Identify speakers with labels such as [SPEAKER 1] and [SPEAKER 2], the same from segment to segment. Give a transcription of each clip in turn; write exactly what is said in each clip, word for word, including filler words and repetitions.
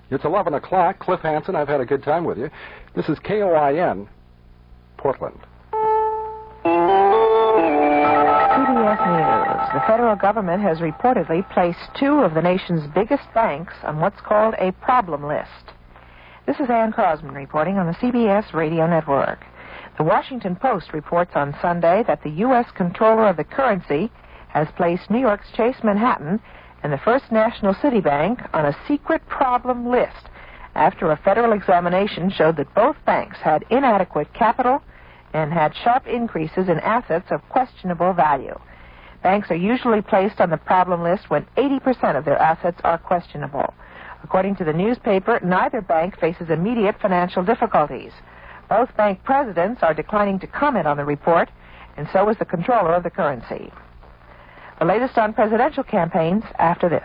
[SPEAKER 1] It's eleven o'clock. Cliff Hansen, I've had a good time with you. This is K O I N, Portland.
[SPEAKER 2] C B S News. The federal government has reportedly placed two of the nation's biggest banks on what's called a problem list. This is Ann Crosman reporting on the C B S radio network. The Washington Post reports on Sunday that the U S Comptroller of the Currency has placed New York's Chase Manhattan and the First National City Bank on a secret problem list after a federal examination showed that both banks had inadequate capital and had sharp increases in assets of questionable value. Banks are usually placed on the problem list when eighty percent of their assets are questionable. According to the newspaper, neither bank faces immediate financial difficulties. Both bank presidents are declining to comment on the report, and so is the Comptroller of the Currency. The latest on presidential campaigns after this.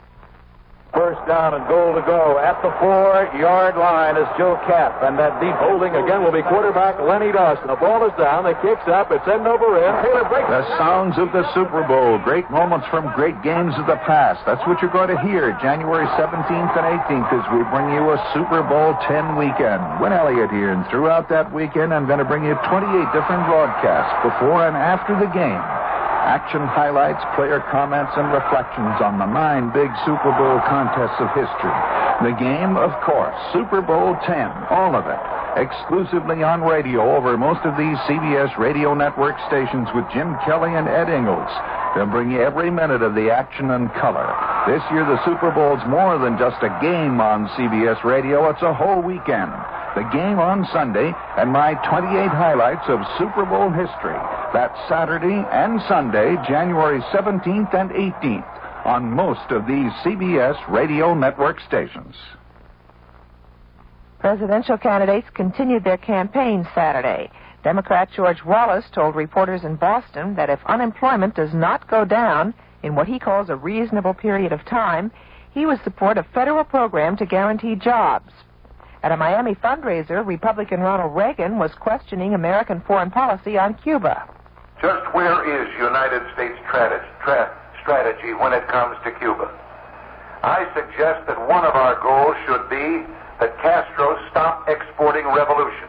[SPEAKER 3] First down and goal to go at the four-yard line is Joe Kapp, and that deep holding again will be quarterback Lenny Dawson. The ball is down, the kick's up, it's end over end. Taylor breaks.
[SPEAKER 4] The sounds of the Super Bowl, great moments from great games of the past. That's what you're going to hear January seventeenth and eighteenth as we bring you a Super Bowl ten weekend. Win Elliott here, and throughout that weekend I'm going to bring you twenty-eight different broadcasts before and after the game. Action highlights, player comments, and reflections on the nine big Super Bowl contests of history. The game, of course, Super Bowl ten, all of it, exclusively on radio over most of these C B S radio network stations with Jim Kelly and Ed Ingalls. They'll bring you every minute of the action and color. This year, the Super Bowl's more than just a game on C B S radio. It's a whole weekend. The game on Sunday, and my twenty-eight highlights of Super Bowl history. That's Saturday and Sunday, January seventeenth and eighteenth, on most of these C B S radio network stations.
[SPEAKER 2] Presidential candidates continued their campaigns Saturday. Democrat George Wallace told reporters in Boston that if unemployment does not go down in what he calls a reasonable period of time, he would support a federal program to guarantee jobs. At a Miami fundraiser, Republican Ronald Reagan was questioning American foreign policy on Cuba.
[SPEAKER 5] Just where is United States tra- tra- strategy when it comes to Cuba? I suggest that one of our goals should be that Castro stop exporting revolution.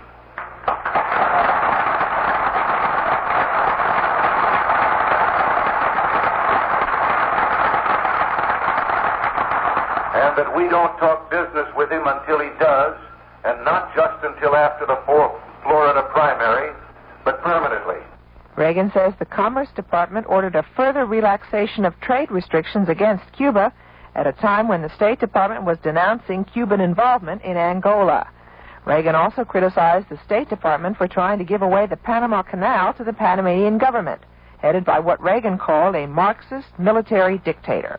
[SPEAKER 5] And that we don't talk business with him until he does, and not just until after the Florida primary, but permanently.
[SPEAKER 2] Reagan says the Commerce Department ordered a further relaxation of trade restrictions against Cuba at a time when the State Department was denouncing Cuban involvement in Angola. Reagan also criticized the State Department for trying to give away the Panama Canal to the Panamanian government, headed by what Reagan called a Marxist military dictator.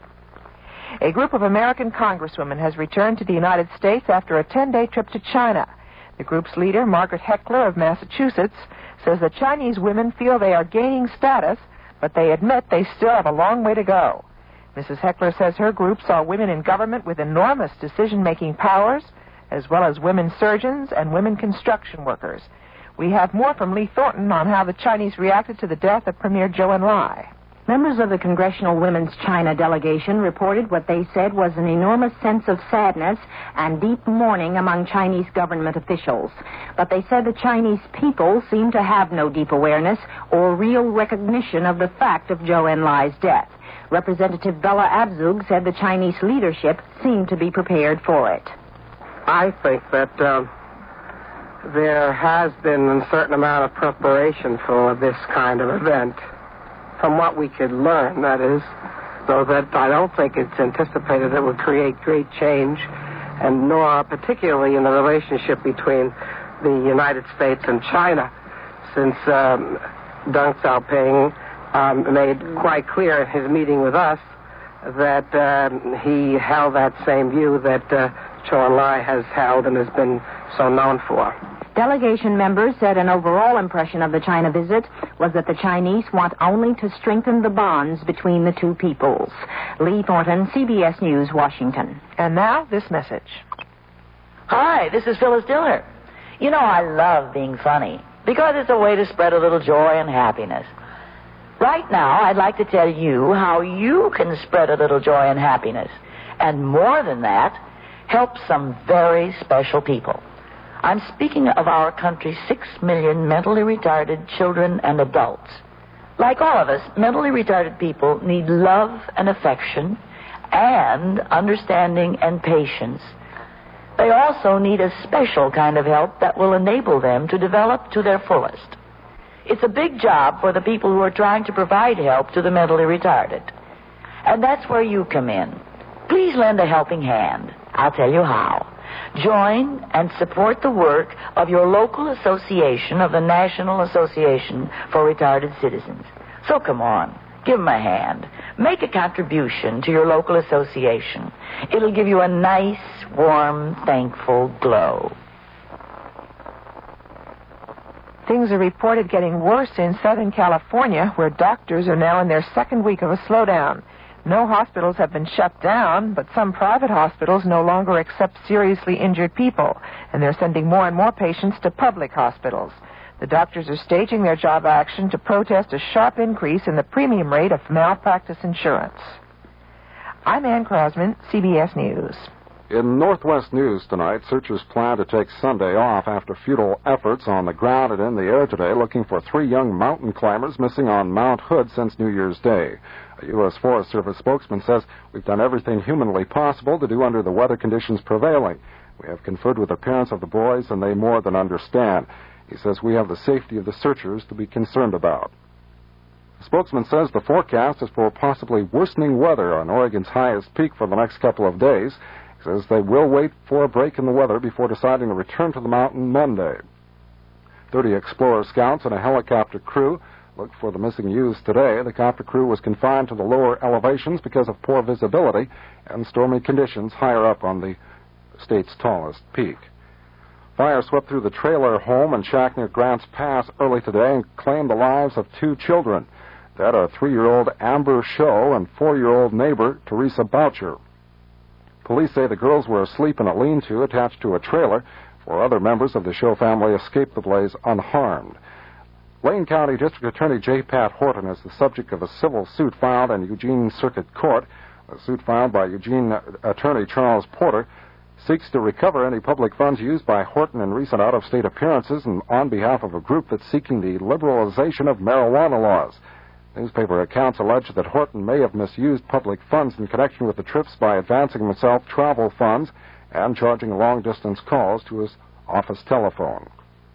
[SPEAKER 2] A group of American congresswomen has returned to the United States after a ten-day trip to China. The group's leader, Margaret Heckler of Massachusetts, says that Chinese women feel they are gaining status, but they admit they still have a long way to go. Missus Heckler says her group saw women in government with enormous decision-making powers, as well as women surgeons and women construction workers. We have more from Lee Thornton on how the Chinese reacted to the death of Premier Zhou Enlai.
[SPEAKER 6] Members of the Congressional Women's China delegation reported what they said was an enormous sense of sadness and deep mourning among Chinese government officials. But they said the Chinese people seem to have no deep awareness or real recognition of the fact of Zhou Enlai's death. Representative Bella Abzug said the Chinese leadership seemed to be prepared for it.
[SPEAKER 7] I think that uh, there has been a certain amount of preparation for this kind of event. From what we could learn, that is, so that I don't think it's anticipated it would create great change, and nor particularly in the relationship between the United States and China, since um, Deng Xiaoping um, made quite clear in his meeting with us that um, he held that same view that uh, Zhou Enlai has held and has been so known for.
[SPEAKER 6] Delegation members said an overall impression of the China visit was that the Chinese want only to strengthen the bonds between the two peoples. Lee Thornton, C B S News, Washington.
[SPEAKER 2] And now, this message.
[SPEAKER 8] Hi, this is Phyllis Diller. You know, I love being funny because it's a way to spread a little joy and happiness. Right now, I'd like to tell you how you can spread a little joy and happiness. And more than that, helps some very special people. I'm speaking of our country's six million mentally retarded children and adults. Like all of us, mentally retarded people need love and affection and understanding and patience. They also need a special kind of help that will enable them to develop to their fullest. It's a big job for the people who are trying to provide help to the mentally retarded. And that's where you come in. Please lend a helping hand. I'll tell you how. Join and support the work of your local association of the National Association for Retarded Citizens. So come on, give them a hand. Make a contribution to your local association. It'll give you a nice, warm, thankful glow.
[SPEAKER 2] Things are reported getting worse in Southern California, where doctors are now in their second week of a slowdown. No hospitals have been shut down, but some private hospitals no longer accept seriously injured people, and they're sending more and more patients to public hospitals. The doctors are staging their job action to protest a sharp increase in the premium rate of malpractice insurance. I'm Ann Crosman, C B S News.
[SPEAKER 1] In Northwest News tonight, searchers plan to take Sunday off after futile efforts on the ground and in the air today looking for three young mountain climbers missing on Mount Hood since New Year's Day. A U S Forest Service spokesman says, "We've done everything humanly possible to do under the weather conditions prevailing. We have conferred with the parents of the boys, and they more than understand." He says, "We have the safety of the searchers to be concerned about." The spokesman says the forecast is for possibly worsening weather on Oregon's highest peak for the next couple of days. He says they will wait for a break in the weather before deciding to return to the mountain Monday. Thirty Explorer Scouts and a helicopter crew looked for the missing youths today. The copter crew was confined to the lower elevations because of poor visibility and stormy conditions higher up on the state's tallest peak. Fire swept through the trailer home and shack near Grants Pass early today and claimed the lives of two children. That are three-year-old Amber Show and four-year-old neighbor Teresa Boucher. Police say the girls were asleep in a lean-to attached to a trailer. Four other members of the Show family escaped the blaze unharmed. Lane County District Attorney J. Pat Horton is the subject of a civil suit filed in Eugene Circuit Court. The suit filed by Eugene Attorney Charles Porter seeks to recover any public funds used by Horton in recent out-of-state appearances and on behalf of a group that's seeking the liberalization of marijuana laws. Newspaper accounts allege that Horton may have misused public funds in connection with the trips by advancing himself travel funds and charging long-distance calls to his office telephone.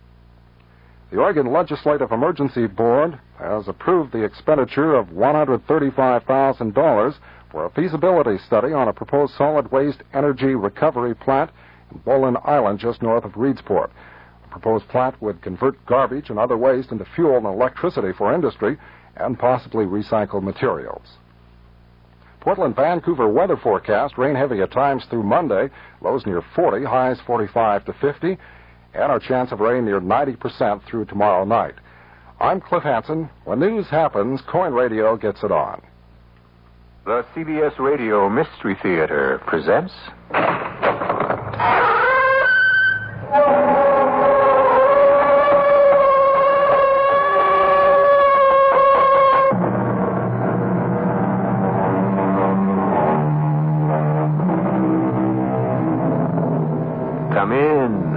[SPEAKER 1] The Oregon Legislative Emergency Board has approved the expenditure of one hundred thirty-five thousand dollars for a feasibility study on a proposed solid waste energy recovery plant in Bolin Island just north of Reedsport. The proposed plant would convert garbage and other waste into fuel and electricity for industry and possibly recycle materials. Portland-Vancouver weather forecast, rain heavy at times through Monday, lows near forty, highs forty-five to fifty, and our chance of rain near ninety percent through tomorrow night. I'm Cliff Hansen. When news happens, Coin Radio gets it on.
[SPEAKER 4] The C B S Radio Mystery Theater presents... Come in.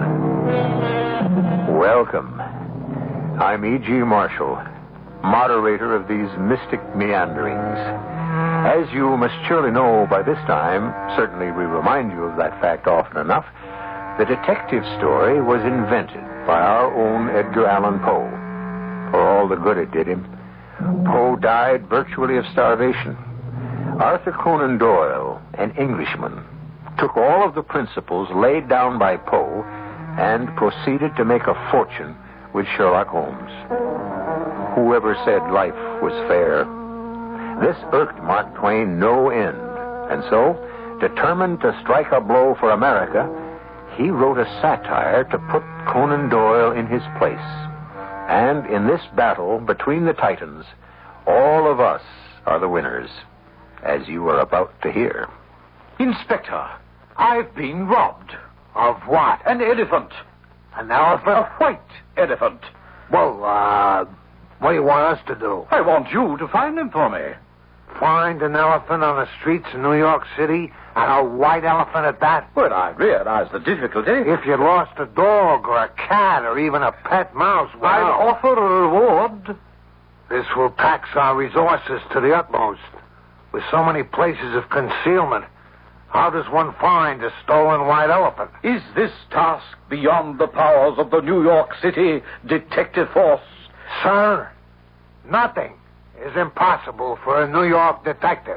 [SPEAKER 4] Welcome. I'm E G. Marshall, moderator of these mystic meanderings. As you must surely know by this time, certainly we remind you of that fact often enough, the detective story was invented by our own Edgar Allan Poe. For all the good it did him, Poe died virtually of starvation. Arthur Conan Doyle, an Englishman, took all of the principles laid down by Poe and proceeded to make a fortune with Sherlock Holmes. Whoever said life was fair? This irked Mark Twain no end, and so, determined to strike a blow for America, he wrote a satire to put Conan Doyle in his place. And in this battle between the Titans, all of us are the winners, as you are about to hear.
[SPEAKER 9] Inspector, I've been robbed. Of what? An elephant. An elephant? A white elephant.
[SPEAKER 10] Well, uh, what do you want us to do?
[SPEAKER 9] I want you to find him for me. find an elephant on the streets of New York City, and a white elephant at that?
[SPEAKER 10] Well, I realize the difficulty.
[SPEAKER 9] If you lost a dog or a cat or even a pet mouse, well,
[SPEAKER 10] I'd offer a reward.
[SPEAKER 9] This will tax our resources to the utmost. With so many places of concealment, how does one find a stolen white elephant?
[SPEAKER 10] Is this task beyond the powers of the New York City detective force?
[SPEAKER 9] Sir, nothing is impossible for a New York detective.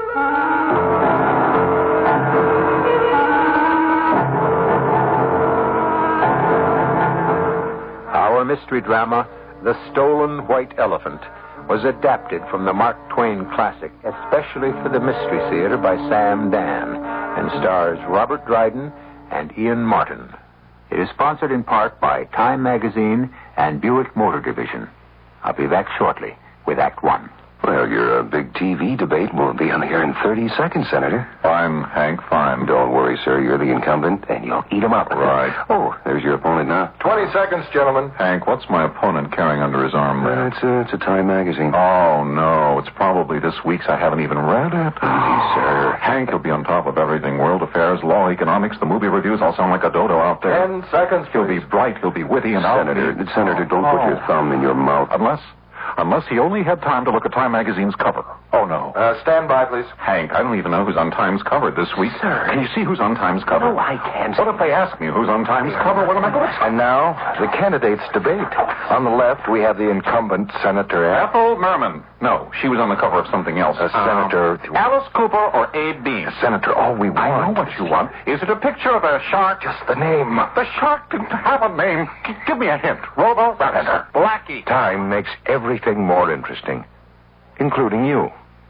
[SPEAKER 11] Our mystery drama, The Stolen White Elephant, was adapted from the Mark Twain classic, especially for the Mystery Theater by Sam Dan, and stars Robert Dryden and Ian Martin. It is sponsored in part by Time Magazine and Buick Motor Division. I'll be back shortly with Act One.
[SPEAKER 12] Well, your uh, big T V debate will be on the air in thirty seconds, Senator.
[SPEAKER 1] Fine, Hank, fine.
[SPEAKER 12] Don't worry, sir. You're the incumbent, and you'll eat 'em up.
[SPEAKER 1] Right.
[SPEAKER 12] Oh, there's your opponent now.
[SPEAKER 1] Twenty seconds, gentlemen. Hank, what's my opponent carrying under his arm there?
[SPEAKER 12] Uh, it's, a, it's a Time magazine.
[SPEAKER 1] Oh, no. It's probably this week's. I haven't even read it.
[SPEAKER 12] Easy, sir.
[SPEAKER 1] Hank will be on top of everything. World affairs, law, economics, the movie reviews. I'll sound like a dodo out there.
[SPEAKER 3] Ten seconds,
[SPEAKER 1] He'll
[SPEAKER 3] please.
[SPEAKER 1] be bright. He'll be witty and
[SPEAKER 12] Senator,
[SPEAKER 1] out.
[SPEAKER 12] Senator, don't
[SPEAKER 1] oh.
[SPEAKER 12] put your thumb in your mouth.
[SPEAKER 1] Unless... Unless he only had time to look at Time Magazine's cover. Oh, no.
[SPEAKER 3] Uh, stand by, please.
[SPEAKER 1] Hank, I don't even know who's on Time's cover this week.
[SPEAKER 12] Sir.
[SPEAKER 1] Can you see who's on Time's cover?
[SPEAKER 12] No, I can't.
[SPEAKER 1] What if they ask me who's on Time's cover? What am I going to say?
[SPEAKER 12] And now, the candidates debate. On the left, we have the incumbent, Senator F.
[SPEAKER 1] Ethel Merman. No, she was on the cover of something else.
[SPEAKER 12] Uh, Senator...
[SPEAKER 1] Alice Cooper or Abe Bean?
[SPEAKER 12] Senator, all we want...
[SPEAKER 1] I know what you want. Is it a picture of a shark?
[SPEAKER 12] Just the name.
[SPEAKER 1] The shark didn't have a name. G- give me a hint. Robo Rabbit. Blackie.
[SPEAKER 12] Time makes everything more interesting, including you.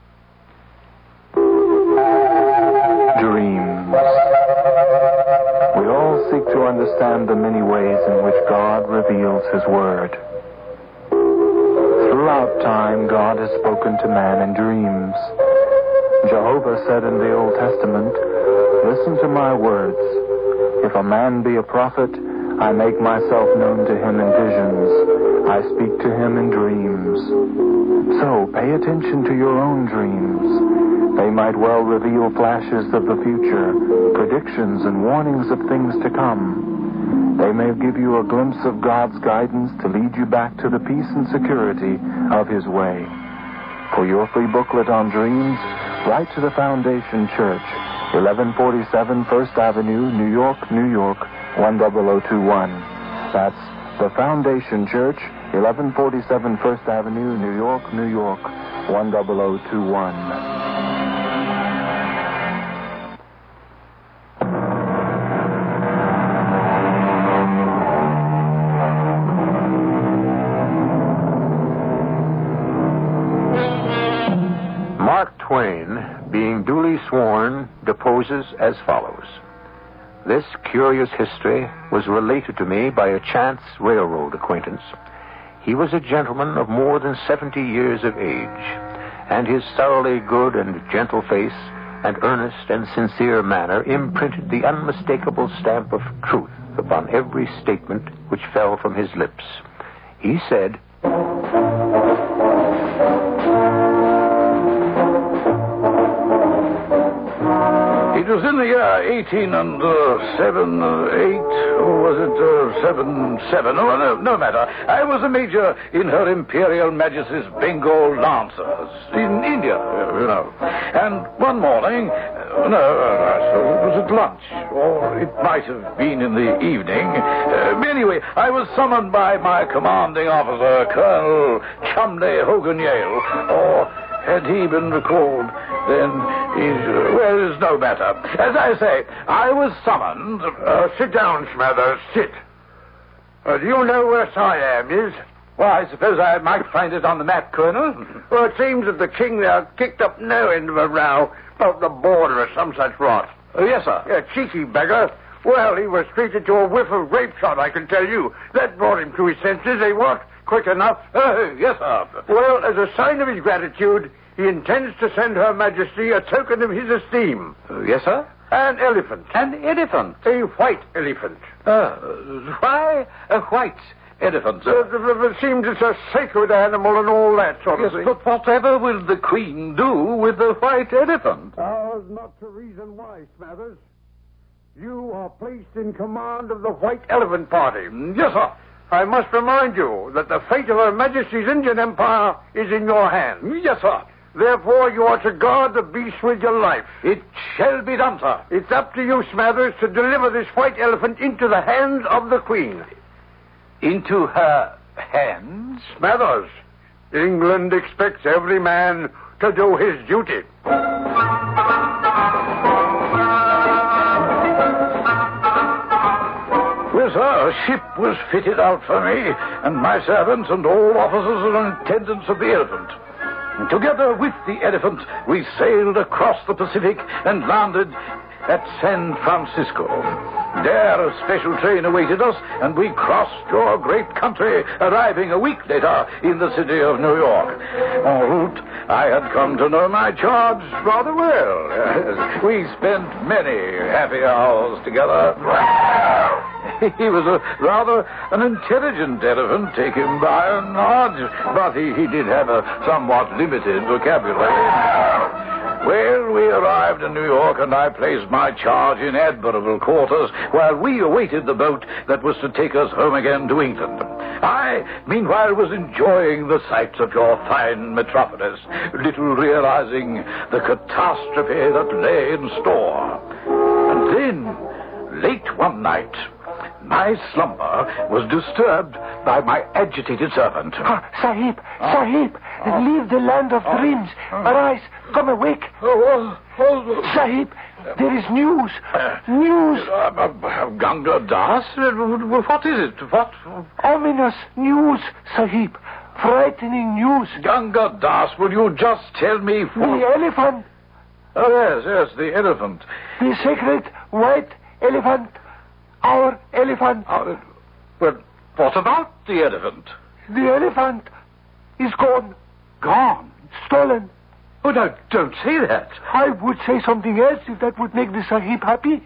[SPEAKER 13] Dreams. We all seek to understand the many ways in which God reveals His Word. Throughout time, God has spoken to man in dreams. Jehovah said in the Old Testament, "Listen to my words. If a man be a prophet, I make myself known to him in visions. I speak to him in dreams." So, pay attention to your own dreams. They might well reveal flashes of the future, predictions and warnings of things to come. They may give you a glimpse of God's guidance to lead you back to the peace and security of His way. For your free booklet on dreams, write to the Foundation Church, eleven forty-seven First Avenue, New York, New York, one zero zero two one. That's the Foundation Church, eleven forty-seven First Avenue, New York, New York, one zero zero two one.
[SPEAKER 11] Mark Twain, being duly sworn, deposes as follows. This curious history was related to me by a chance railroad acquaintance. He was a gentleman of more than seventy years of age, and his thoroughly good and gentle face and earnest and sincere manner imprinted the unmistakable stamp of truth upon every statement which fell from his lips. He said,
[SPEAKER 10] It was in the year eighteen and uh, seven, uh, eight, or was it uh, seven, seven? Oh, no, no matter. I was a major in Her Imperial Majesty's Bengal Lancers in India, you know. And one morning, uh, no, I suppose it was at lunch, or it might have been in the evening. Uh, anyway, I was summoned by my commanding officer, Colonel Chumley Hogan Yale, or had he been recalled, then he's, uh, well, it's no matter. As I say, I was summoned...
[SPEAKER 9] Uh, sit down, Smathers, sit. Uh, do you know where Siam is?
[SPEAKER 10] Well, I suppose I might find it on the map, Colonel.
[SPEAKER 9] Well, it seems that the king there kicked up no end of a row about the border or some such rot.
[SPEAKER 10] Oh, yes, sir.
[SPEAKER 9] Yeah, cheeky beggar. Well, he was treated to a whiff of grape shot, I can tell you. That brought him to his senses, eh, what? Quick enough?
[SPEAKER 10] Oh, yes, sir.
[SPEAKER 9] Well, as a sign of his gratitude, he intends to send Her Majesty a token of his esteem.
[SPEAKER 10] Uh, yes, sir?
[SPEAKER 9] An elephant.
[SPEAKER 10] An elephant?
[SPEAKER 9] A white elephant.
[SPEAKER 10] Uh, why a white elephant.
[SPEAKER 9] Uh, it seems it's a sacred animal and all that sort
[SPEAKER 10] yes,
[SPEAKER 9] of thing.
[SPEAKER 10] but whatever will the Queen do with the white elephant?
[SPEAKER 9] Ours not to reason why, Smathers. You are placed in command of the White Elephant Party.
[SPEAKER 10] Yes, sir.
[SPEAKER 9] I must remind you that the fate of Her Majesty's Indian Empire is in your hands.
[SPEAKER 10] Yes, sir.
[SPEAKER 9] Therefore, you are to guard the beast with your life.
[SPEAKER 10] It shall be done, sir.
[SPEAKER 9] It's up to you, Smathers, to deliver this white elephant into the hands of the Queen.
[SPEAKER 10] Into her hands?
[SPEAKER 9] Smathers, England expects every man to do his duty.
[SPEAKER 10] Well, sir, a ship was fitted out for me and my servants and all officers and attendants of the elephant. Together with the elephant, we sailed across the Pacific and landed at San Francisco. There, a special train awaited us, and we crossed your great country, arriving a week later in the city of New York. En route, I had come to know my charge rather well. We spent many happy hours together. He was a rather an intelligent elephant, take him by and large, but he, he did have a somewhat limited vocabulary. Well, we arrived in New York, and I placed my charge in admirable quarters while we awaited the boat that was to take us home again to England. I, meanwhile, was enjoying the sights of your fine metropolis, little realizing the catastrophe that lay in store. And then, late one night, my slumber was disturbed by my agitated servant.
[SPEAKER 14] Ah, Sahib, Sahib, leave the land of dreams. Arise, come awake. Sahib, there is news. News.
[SPEAKER 10] Uh, uh, Ganga Das? What is it? What?
[SPEAKER 14] Ominous news, Sahib. Frightening news.
[SPEAKER 10] Ganga Das, will you just tell me what...
[SPEAKER 14] The elephant.
[SPEAKER 10] Oh, yes, yes, the elephant.
[SPEAKER 14] The sacred white elephant. Our elephant.
[SPEAKER 10] Uh, well, what about the elephant?
[SPEAKER 14] The elephant is gone.
[SPEAKER 10] Gone?
[SPEAKER 14] Stolen.
[SPEAKER 10] Oh, no, don't say that.
[SPEAKER 14] I would say something else if that would make the Sahib happy.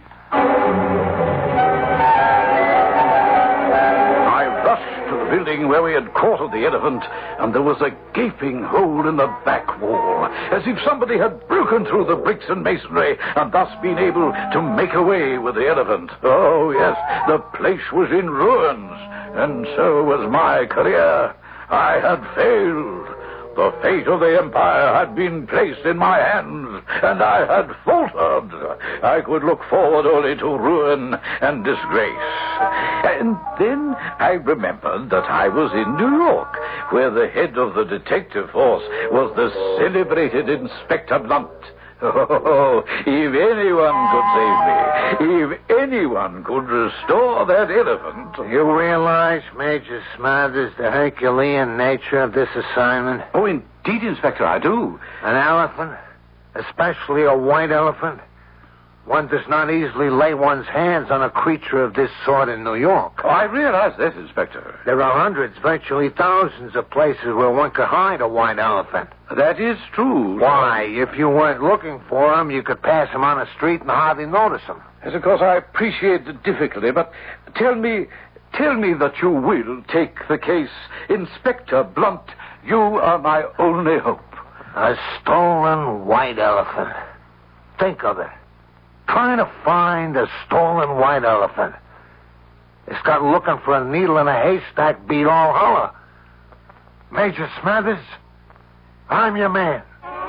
[SPEAKER 10] I rushed to the building where we had quartered the elephant, and there was a gaping hole in the back wall, as if somebody had broken through the bricks and masonry and thus been able to make away with the elephant. Oh, yes, the place was in ruins, and so was my career. I had failed. The fate of the empire had been placed in my hands, and I had faltered. I could look forward only to ruin and disgrace. And then I remembered that I was in New York, where the head of the detective force was the celebrated Inspector Blunt. Oh, if anyone could save me, if anyone could restore that elephant...
[SPEAKER 9] You realize, Major Smathers, the Herculean nature of this assignment?
[SPEAKER 10] Oh, indeed, Inspector, I do.
[SPEAKER 9] An elephant, especially a white elephant, one does not easily lay one's hands on a creature of this sort in New York.
[SPEAKER 10] Oh, I realize that, Inspector.
[SPEAKER 9] There are hundreds, virtually thousands of places where one could hide a white elephant.
[SPEAKER 10] That is true.
[SPEAKER 9] Why, if you weren't looking for him, you could pass him on the street and hardly notice him.
[SPEAKER 10] Yes, of course, I appreciate the difficulty, but tell me, tell me that you will take the case. Inspector Blunt, you are my only hope.
[SPEAKER 9] A stolen white elephant. Think of it. Trying to find a stolen white elephant. It's got looking for a needle in a haystack beat all holler. Major Smathers, I'm your man.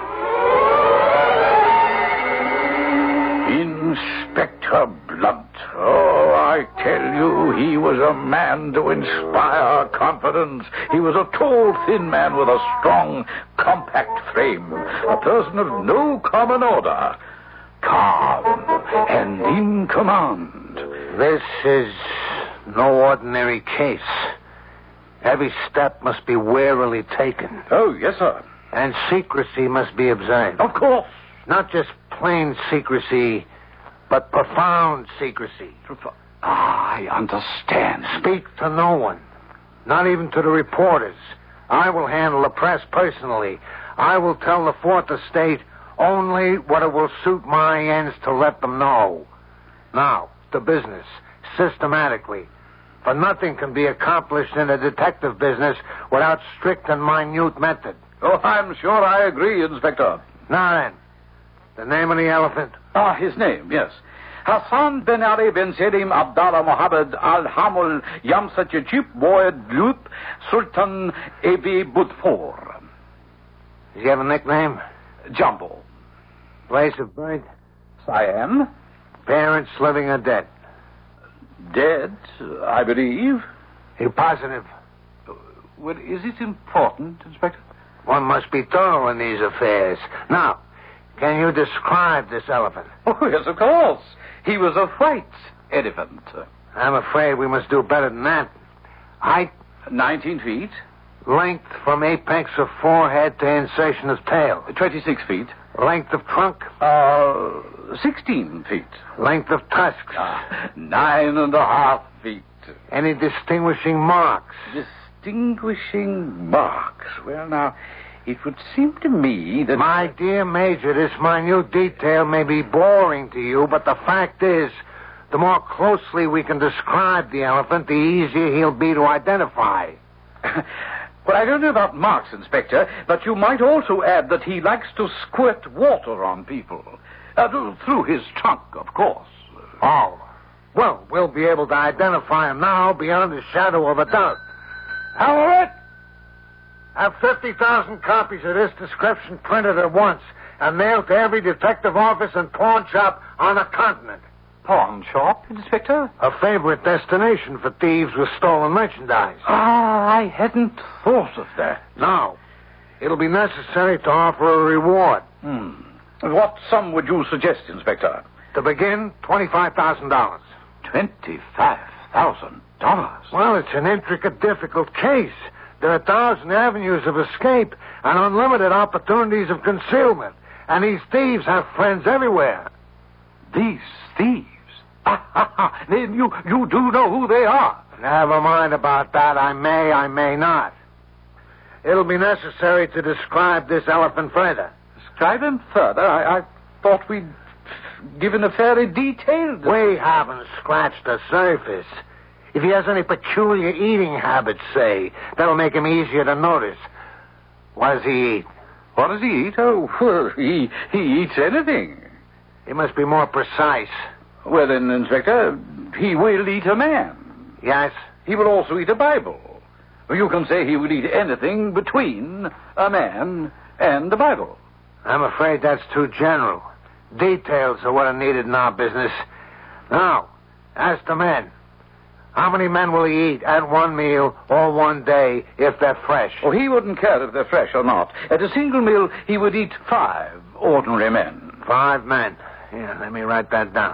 [SPEAKER 10] Inspector Blunt. Oh, I tell you, he was a man to inspire confidence. He was a tall, thin man with a strong, compact frame. A person of no common order. Calm and in command.
[SPEAKER 9] This is no ordinary case. Every step must be warily taken.
[SPEAKER 10] Oh, yes, sir.
[SPEAKER 9] And secrecy must be observed.
[SPEAKER 10] Of course.
[SPEAKER 9] Not just plain secrecy, but profound secrecy.
[SPEAKER 10] Ah, I understand.
[SPEAKER 9] Speak to no one. Not even to the reporters. I will handle the press personally. I will tell the Fourth Estate only what it will suit my ends to let them know. Now, to business, systematically. For nothing can be accomplished in the detective business without strict and minute method.
[SPEAKER 10] Oh, I'm sure I agree, Inspector.
[SPEAKER 9] Now then, the name of the elephant?
[SPEAKER 10] Ah, his name, yes. Hassan Ben Ali Ben Selim Abdallah Mohammed Al Hamul Yamsachip Boyd Loop Sultan Ebi Budfor.
[SPEAKER 9] Does he have a nickname?
[SPEAKER 10] Jumbo.
[SPEAKER 9] Place of birth?
[SPEAKER 10] Siam.
[SPEAKER 9] Parents living or dead?
[SPEAKER 10] Dead, I believe.
[SPEAKER 9] You positive?
[SPEAKER 10] Well, is it important, Inspector?
[SPEAKER 9] One must be thorough in these affairs. Now, can you describe this elephant?
[SPEAKER 10] Oh, yes, of course. He was a white elephant.
[SPEAKER 9] I'm afraid we must do better than that. Height?
[SPEAKER 10] Nineteen feet.
[SPEAKER 9] Length from apex of forehead to insertion of tail?
[SPEAKER 10] Twenty-six feet.
[SPEAKER 9] Length of trunk?
[SPEAKER 10] Uh, sixteen feet.
[SPEAKER 9] Length of tusks?
[SPEAKER 10] Uh, nine and a half feet.
[SPEAKER 9] Any distinguishing marks?
[SPEAKER 10] Distinguishing marks? Well, now, it would seem to me that...
[SPEAKER 9] My dear Major, this minute detail may be boring to you, but the fact is, the more closely we can describe the elephant, the easier he'll be to identify.
[SPEAKER 10] Well, I don't know about marks, Inspector, but you might also add that he likes to squirt water on people. Uh, through his trunk, of course.
[SPEAKER 9] Oh. Well, we'll be able to identify him now beyond a shadow of a doubt. Howard! Have fifty thousand copies of this description printed at once and mailed to every detective office and pawn shop on the continent.
[SPEAKER 10] Pawn shop, Inspector?
[SPEAKER 9] A favorite destination for thieves with stolen merchandise.
[SPEAKER 10] Ah, I hadn't thought of that.
[SPEAKER 9] No. It'll be necessary to offer a reward.
[SPEAKER 10] Hmm. What sum would you suggest, Inspector?
[SPEAKER 9] To begin, twenty-five thousand dollars.
[SPEAKER 10] Twenty-five thousand dollars?
[SPEAKER 9] Well, it's an intricate, difficult case. There are a thousand avenues of escape and unlimited opportunities of concealment. And these thieves have friends everywhere.
[SPEAKER 10] These thieves? Then you, you do know who they are.
[SPEAKER 9] Never mind about that. I may, I may not. It'll be necessary to describe this elephant further.
[SPEAKER 10] Describe him further? I, I thought we'd given a fairly detailed...
[SPEAKER 9] We haven't scratched the surface. If he has any peculiar eating habits, say, that'll make him easier to notice. What does he eat?
[SPEAKER 10] What does he eat? Oh, well, he, he eats anything.
[SPEAKER 9] He must be more precise.
[SPEAKER 10] Well, then, Inspector, he will eat a man.
[SPEAKER 9] Yes?
[SPEAKER 10] He will also eat a Bible. You can say he will eat anything between a man and the Bible.
[SPEAKER 9] I'm afraid that's too general. Details are what are needed in our business. Now, as to men. How many men will he eat at one meal or one day if they're fresh?
[SPEAKER 10] Oh, he wouldn't care if they're fresh or not. At a single meal, he would eat five ordinary men.
[SPEAKER 9] Five men. Yeah, let me write that down.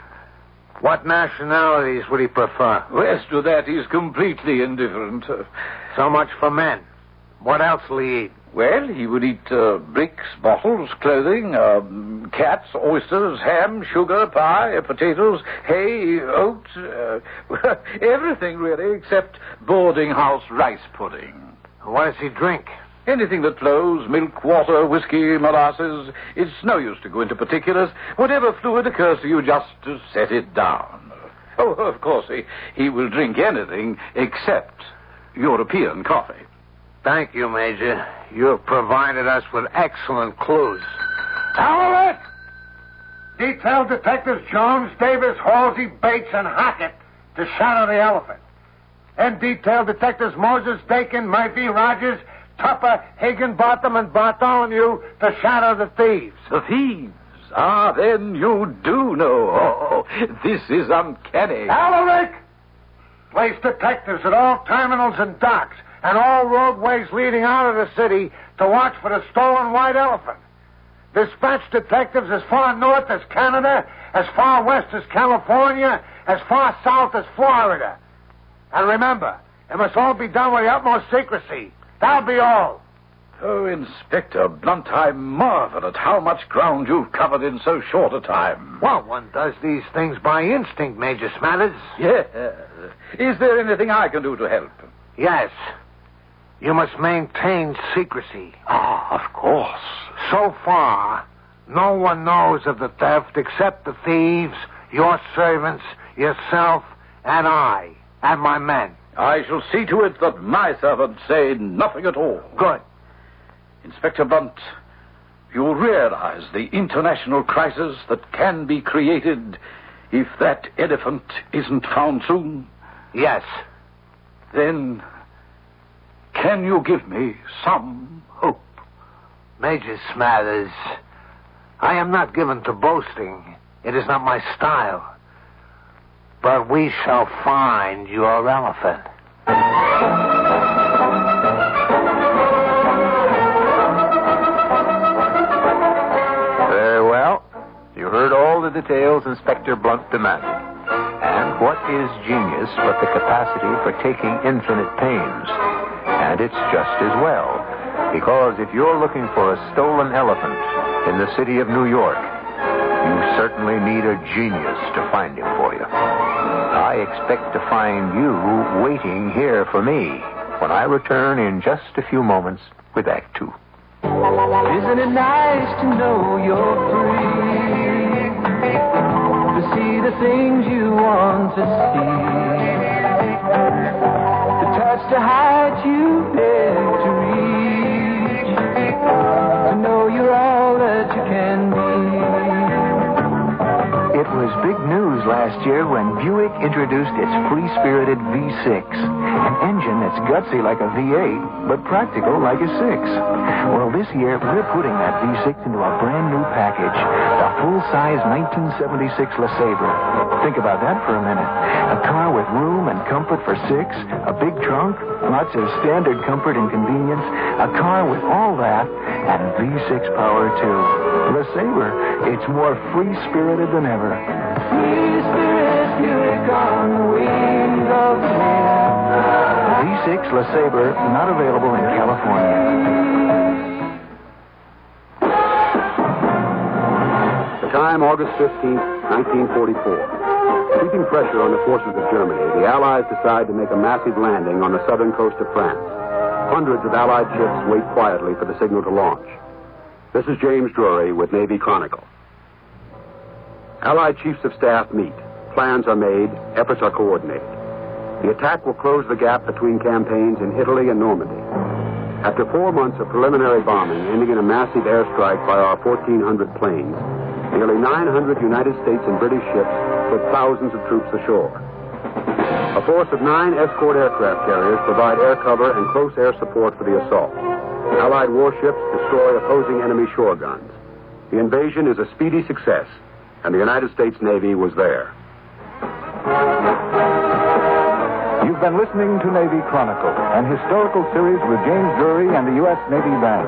[SPEAKER 9] What nationalities would he prefer?
[SPEAKER 10] Well, as to that, he's completely indifferent.
[SPEAKER 9] So much for men. What else will he eat?
[SPEAKER 10] Well, he would eat uh, bricks, bottles, clothing, uh, cats, oysters, ham, sugar, pie, potatoes, hay, oats, uh, everything really except boarding house rice pudding.
[SPEAKER 9] What does he drink?
[SPEAKER 10] Anything that flows, milk, water, whiskey, molasses. It's no use to go into particulars. Whatever fluid occurs to you, just to set it down. Oh, of course, he, he will drink anything except European coffee.
[SPEAKER 9] Thank you, Major. You have provided us with excellent clues. Howard! Detail Detectives Jones, Davis, Halsey, Bates, and Hackett to shadow the elephant. And Detail Detectives Moses, Dakin, Murphy, Rogers, Tupper, Higginbotham, and Bartholomew to shadow the thieves.
[SPEAKER 10] The thieves? Ah, then you do know. Oh, this is uncanny.
[SPEAKER 9] Alaric! Place detectives at all terminals and docks and all roadways leading out of the city to watch for the stolen white elephant. Dispatch detectives as far north as Canada, as far west as California, as far south as Florida. And remember, it must all be done with the utmost secrecy. That'll be all.
[SPEAKER 10] Oh, Inspector Blunt, I marvel at how much ground you've covered in so short a time.
[SPEAKER 9] Well, one does these things by instinct, Major Smathers.
[SPEAKER 10] Yes. Is there anything I can do to help?
[SPEAKER 9] Yes. You must maintain secrecy.
[SPEAKER 10] Ah, of course.
[SPEAKER 9] So far, no one knows of the theft except the thieves, your servants, yourself, and I. and my men.
[SPEAKER 10] I shall see to it that my servants say nothing at all.
[SPEAKER 9] Good.
[SPEAKER 10] Inspector Blunt, you realize the international crisis that can be created if that elephant isn't found soon?
[SPEAKER 9] Yes.
[SPEAKER 10] Then, can you give me some hope?
[SPEAKER 9] Major Smathers, I am not given to boasting. It is not my style. But we shall find your elephant.
[SPEAKER 11] Very well. You heard all the details Inspector Blunt demanded. And what is genius but the capacity for taking infinite pains? And it's just as well. Because if you're looking for a stolen elephant in the city of New York, you certainly need a genius to find him for you. I expect to find you waiting here for me when I return in just a few moments with Act Two.
[SPEAKER 15] Isn't it nice to know you're free? To see the things you want to see. To touch the heights you dare to reach. To know you're all that you can be.
[SPEAKER 16] It was big news last year when Buick introduced its free-spirited V six, an engine that's gutsy like a V eight, but practical like a six. Well, this year, we're putting that V six into a brand-new package, the full-size nineteen seventy-six LeSabre. Think about that for a minute. A car with room and comfort for six, a big trunk, lots of standard comfort and convenience, a car with all that, and V six power, too. LeSabre, it's more free-spirited than ever.
[SPEAKER 15] Free spirit, Buick on the wings of the wind.
[SPEAKER 16] V six LeSabre, not available in California.
[SPEAKER 17] The time, August fifteenth, nineteen forty-four. Keeping pressure on the forces of Germany, the Allies decide to make a massive landing on the southern coast of France. Hundreds of Allied ships wait quietly for the signal to launch. This is James Drury with Navy Chronicle. Allied chiefs of staff meet. Plans are made. Efforts are coordinated. The attack will close the gap between campaigns in Italy and Normandy. After four months of preliminary bombing, ending in a massive airstrike by our fourteen hundred planes, nearly nine hundred United States and British ships put thousands of troops ashore. A force of nine escort aircraft carriers provide air cover and close air support for the assault. Allied warships destroy opposing enemy shore guns. The invasion is a speedy success, and the United States Navy was there.
[SPEAKER 13] You've been listening to Navy Chronicle, an historical series with James Drury and the U S Navy Band.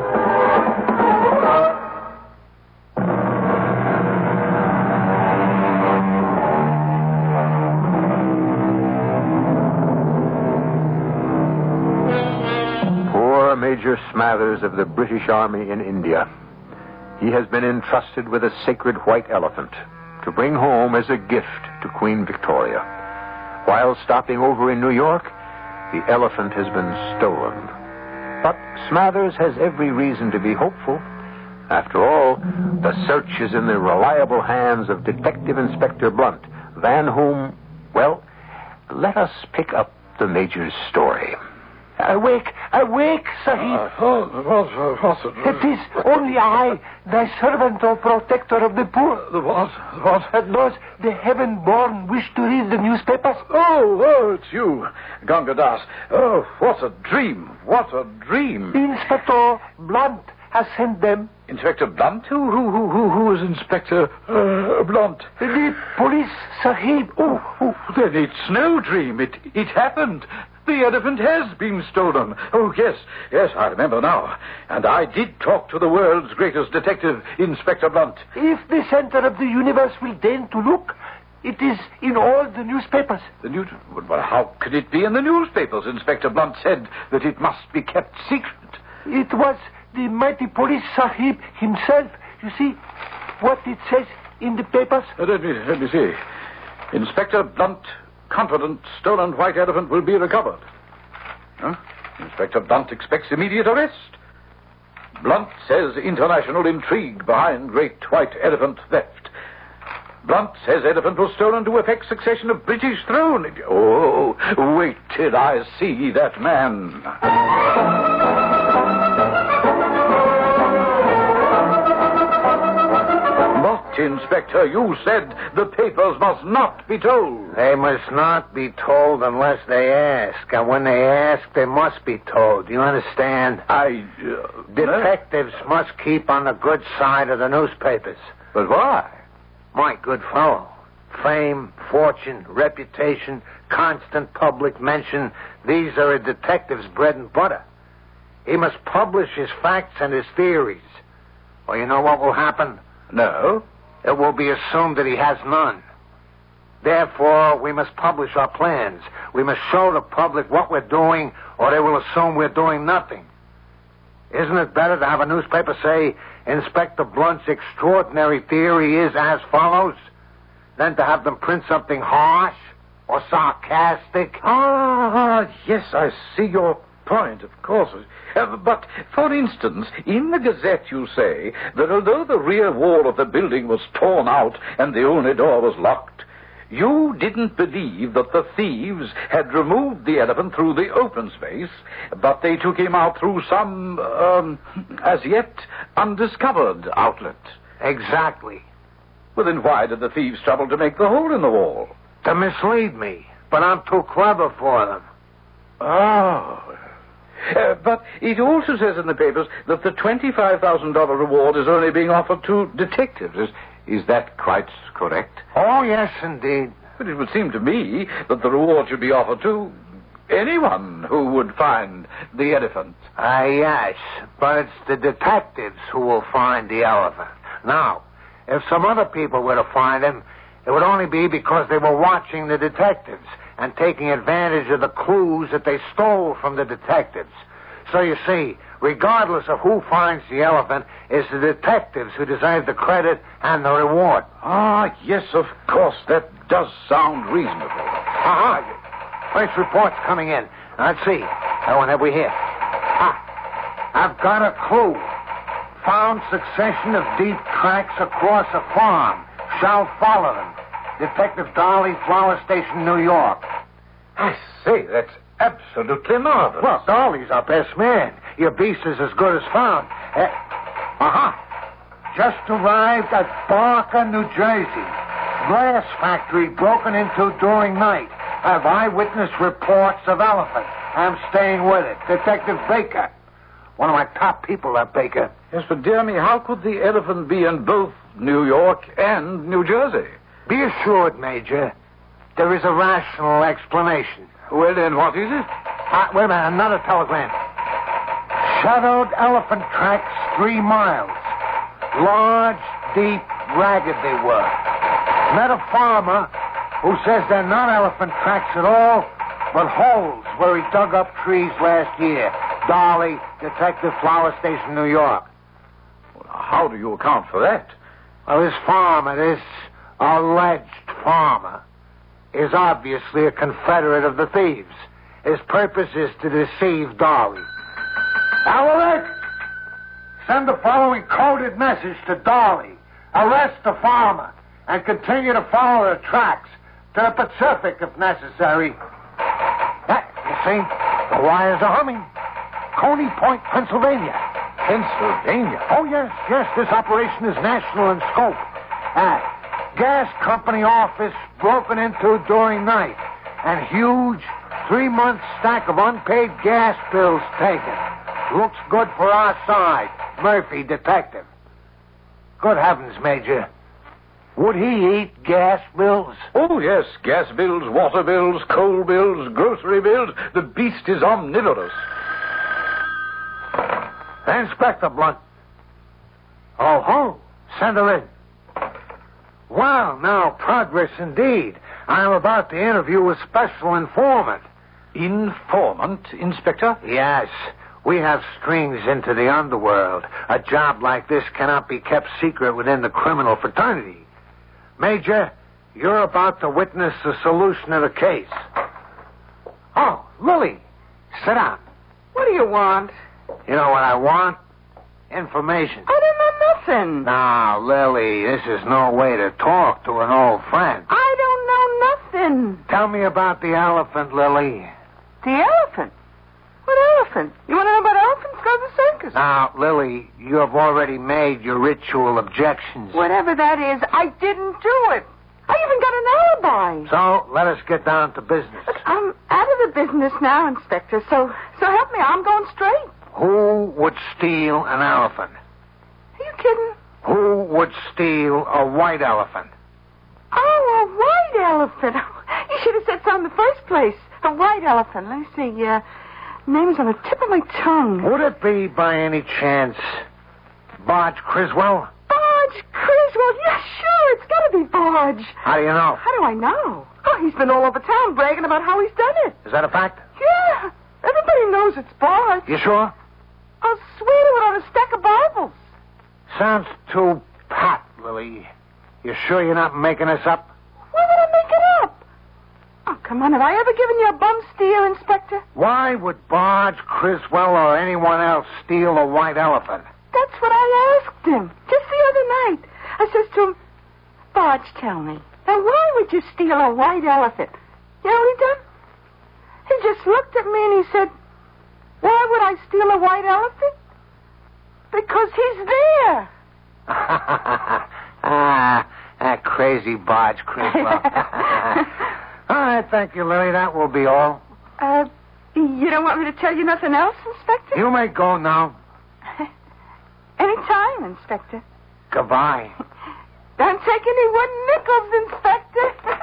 [SPEAKER 11] Poor Major Smathers of the British Army in India. He has been entrusted with a sacred white elephant to bring home as a gift to Queen Victoria. While stopping over in New York, the elephant has been stolen. But Smathers has every reason to be hopeful. After all, the search is in the reliable hands of Detective Inspector Blunt, than whom, well, let us pick up the Major's story.
[SPEAKER 14] Awake, awake, Sahib.
[SPEAKER 10] Uh, what, what, what?
[SPEAKER 14] It is only I, thy servant or protector of the poor.
[SPEAKER 10] The what? What?
[SPEAKER 14] That does the heaven-born wish to read the newspapers?
[SPEAKER 10] Oh, oh, it's you, Gunga Das. Oh, what a dream. What a dream.
[SPEAKER 14] Inspector Blunt has sent them.
[SPEAKER 10] Inspector Blunt? Who, who, who, who, who is Inspector uh, Blunt?
[SPEAKER 14] The police, Sahib.
[SPEAKER 10] Oh, oh, then it's no dream. It, it happened. The elephant has been stolen. Oh, yes, yes, I remember now. And I did talk to the world's greatest detective, Inspector Blunt.
[SPEAKER 14] If the center of the universe will deign to look, it is in all the newspapers.
[SPEAKER 10] The news? Well, how could it be in the newspapers? Inspector Blunt said that it must be kept secret.
[SPEAKER 14] It was the mighty police Sahib himself. You see what it says in the papers?
[SPEAKER 10] Uh, let me, let me see. Inspector Blunt... confident stolen white elephant will be recovered. Huh? Inspector Blunt expects immediate arrest. Blunt says international intrigue behind great white elephant theft. Blunt says elephant was stolen to effect succession of British throne. Oh, wait till I see that man. But, Inspector, you said the papers must not be told.
[SPEAKER 9] They must not be told unless they ask. And when they ask, they must be told. Do you understand?
[SPEAKER 10] I... Uh,
[SPEAKER 9] Detectives no? must keep on the good side of the newspapers.
[SPEAKER 10] But why?
[SPEAKER 9] My good fellow. Fame, fortune, reputation, constant public mention. These are a detective's bread and butter. He must publish his facts and his theories. Well, you know what will happen?
[SPEAKER 10] No.
[SPEAKER 9] It will be assumed that he has none. Therefore, we must publish our plans. We must show the public what we're doing, or they will assume we're doing nothing. Isn't it better to have a newspaper say, Inspector Blunt's extraordinary theory is as follows, than to have them print something harsh or sarcastic?
[SPEAKER 10] Ah, yes, I see your point, of course. Uh, but, for instance, in the Gazette you say that although the rear wall of the building was torn out and the only door was locked, you didn't believe that the thieves had removed the elephant through the open space, but they took him out through some, um, as yet undiscovered outlet.
[SPEAKER 9] Exactly.
[SPEAKER 10] Well, then why did the thieves trouble to make the hole in the wall?
[SPEAKER 9] To mislead me. But I'm too clever for them.
[SPEAKER 10] Oh. Uh, but it also says in the papers that the twenty-five thousand dollars reward is only being offered to detectives. Is, is that quite correct?
[SPEAKER 9] Oh, yes, indeed.
[SPEAKER 10] But it would seem to me that the reward should be offered to anyone who would find the elephant.
[SPEAKER 9] Ah, uh, yes, but it's the detectives who will find the elephant. Now, if some other people were to find him, it would only be because they were watching the detectives and taking advantage of the clues that they stole from the detectives. So you see, regardless of who finds the elephant, it's the detectives who deserve the credit and the reward.
[SPEAKER 10] Ah, yes, of course, that does sound reasonable.
[SPEAKER 9] Uh-huh. First report's coming in. Let's see. How one have we here? Ah, I've got a clue. Found succession of deep tracks across a farm. Shall follow them. Detective Dolly, Flower Station, New York.
[SPEAKER 10] I say, that's absolutely marvelous.
[SPEAKER 9] Well, Dolly's our best man. Your beast is as good as found. Uh, uh-huh. Just arrived at Barker, New Jersey. Glass factory broken into during night. Have eyewitness reports of elephant. I'm staying with it. Detective Baker. One of my top people, that Baker.
[SPEAKER 10] Yes, but dear me, how could the elephant be in both New York and New Jersey?
[SPEAKER 9] Be assured, Major, there is a rational explanation.
[SPEAKER 10] Well, then, what is it?
[SPEAKER 9] Uh, wait a minute, another telegram. Shadowed elephant tracks three miles. Large, deep, ragged they were. Met a farmer who says they're not elephant tracks at all, but holes where he dug up trees last year. Dolly, Detective, Flower Station, New York.
[SPEAKER 10] Well, how do you account for that?
[SPEAKER 9] Well, this farmer, this alleged farmer, is obviously a confederate of the thieves. His purpose is to deceive Dolly. Alec, send the following coded message to Dolly. Arrest the farmer and continue to follow the tracks to the Pacific if necessary. That, you see, the wires are humming. Coney Point, Pennsylvania.
[SPEAKER 10] Pennsylvania?
[SPEAKER 9] Oh, yes, yes. This operation is national in scope. Uh, gas company office broken into during night. And huge three-month stack of unpaid gas bills taken. Looks good for our side. Murphy, detective. Good heavens, Major. Would he eat gas bills?
[SPEAKER 10] Oh, yes. Gas bills, water bills, coal bills, grocery bills. The beast is omnivorous.
[SPEAKER 9] Inspector Blunt. Oh, ho. Send her in. Wow, now, progress indeed. I am about to interview a special informant.
[SPEAKER 10] Informant, Inspector?
[SPEAKER 9] Yes. We have strings into the underworld. A job like this cannot be kept secret within the criminal fraternity. Major, you're about to witness the solution of the case. Oh, Lily, sit down.
[SPEAKER 7] What do you want?
[SPEAKER 9] You know what I want? information?
[SPEAKER 18] I don't know nothing.
[SPEAKER 9] Now, Lily, this is no way to talk to an old friend.
[SPEAKER 18] I don't know nothing.
[SPEAKER 9] Tell me about the elephant, Lily.
[SPEAKER 18] The elephant? What elephant? You want to know about elephants? Go to the circus.
[SPEAKER 9] Now, Lily, you have already made your ritual objections.
[SPEAKER 18] Whatever that is, I didn't do it. I even got an alibi.
[SPEAKER 9] So, let us get down to business.
[SPEAKER 18] Look, I'm out of the business now, Inspector, so so help me. I'm going straight.
[SPEAKER 9] Who would steal an elephant?
[SPEAKER 18] Are you kidding?
[SPEAKER 9] Who would steal a white elephant?
[SPEAKER 18] Oh, a white elephant. You should have said so in the first place. A white elephant. Let me see. Uh, name's on the tip of my tongue.
[SPEAKER 9] Would it be, by any chance, Bodge Criswell?
[SPEAKER 18] Bodge Criswell? Yeah, sure. It's got to be Bodge.
[SPEAKER 9] How do you know?
[SPEAKER 18] How do I know? Oh, he's been all over town bragging about how he's done it.
[SPEAKER 9] Is that a fact?
[SPEAKER 18] Yeah. Everybody knows it's Bodge.
[SPEAKER 9] You sure?
[SPEAKER 18] I'll swear to it on a stack of Bibles.
[SPEAKER 9] Sounds too pat, Lily. You sure you're not making this up?
[SPEAKER 18] Why would I make it up? Oh, come on. Have I ever given you a bum steer, Inspector?
[SPEAKER 9] Why would Bodge Criswell or anyone else steal a white elephant?
[SPEAKER 18] That's what I asked him just the other night. I says to him, Bodge, tell me, now why would you steal a white elephant? You know what he done? He just looked at me and he said, why would I steal a white elephant? Because he's there.
[SPEAKER 9] ah, that crazy Bodge Criswell. All right, thank you, Lily. That will be all.
[SPEAKER 18] Uh, you don't want me to tell you nothing else, Inspector?
[SPEAKER 9] You may go now.
[SPEAKER 18] Any time, Inspector.
[SPEAKER 9] Goodbye.
[SPEAKER 18] Don't take any wooden nickels, Inspector.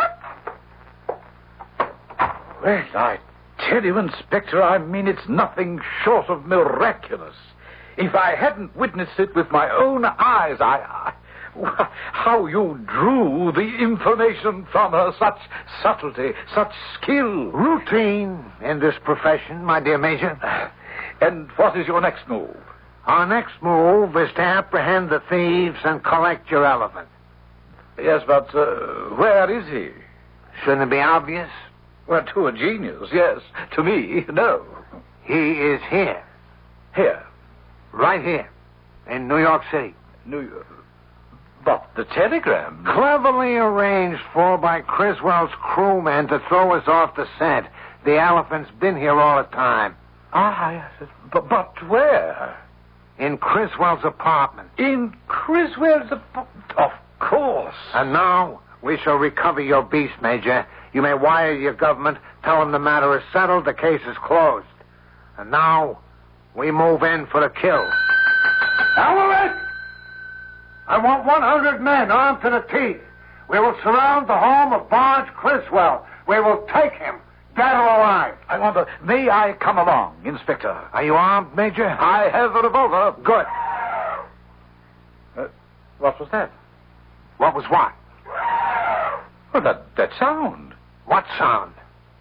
[SPEAKER 10] Well, I tell you, Inspector, I mean it's nothing short of miraculous. If I hadn't witnessed it with my own eyes, I... I how you drew the information from her, such subtlety, such skill.
[SPEAKER 9] Routine in this profession, my dear Major.
[SPEAKER 10] And what is your next move?
[SPEAKER 9] Our next move is to apprehend the thieves and collect your elephant.
[SPEAKER 10] Yes, but uh, where is he?
[SPEAKER 9] Shouldn't it be obvious?
[SPEAKER 10] Well, to a genius, yes. To me, no.
[SPEAKER 9] He is here.
[SPEAKER 10] Here?
[SPEAKER 9] Right here. In New York City.
[SPEAKER 10] New York? But the telegram...
[SPEAKER 9] Cleverly arranged for by Criswell's crewmen to throw us off the scent. The elephant's been here all the time.
[SPEAKER 10] Ah, yes. But, but where?
[SPEAKER 9] In Criswell's apartment.
[SPEAKER 10] In Criswell's apartment? Of course.
[SPEAKER 9] And now we shall recover your beast, Major. You may wire your government, tell them the matter is settled, the case is closed. And now we move in for the kill. Alaric! I want one hundred men armed to the teeth. We will surround the home of Bodge Criswell. We will take him, dead or alive.
[SPEAKER 10] I wonder, may I come along, Inspector?
[SPEAKER 9] Are you armed, Major?
[SPEAKER 10] I have a revolver.
[SPEAKER 9] Good.
[SPEAKER 10] Uh, what was that?
[SPEAKER 9] What was what?
[SPEAKER 10] Well, that, that sound.
[SPEAKER 9] What sound?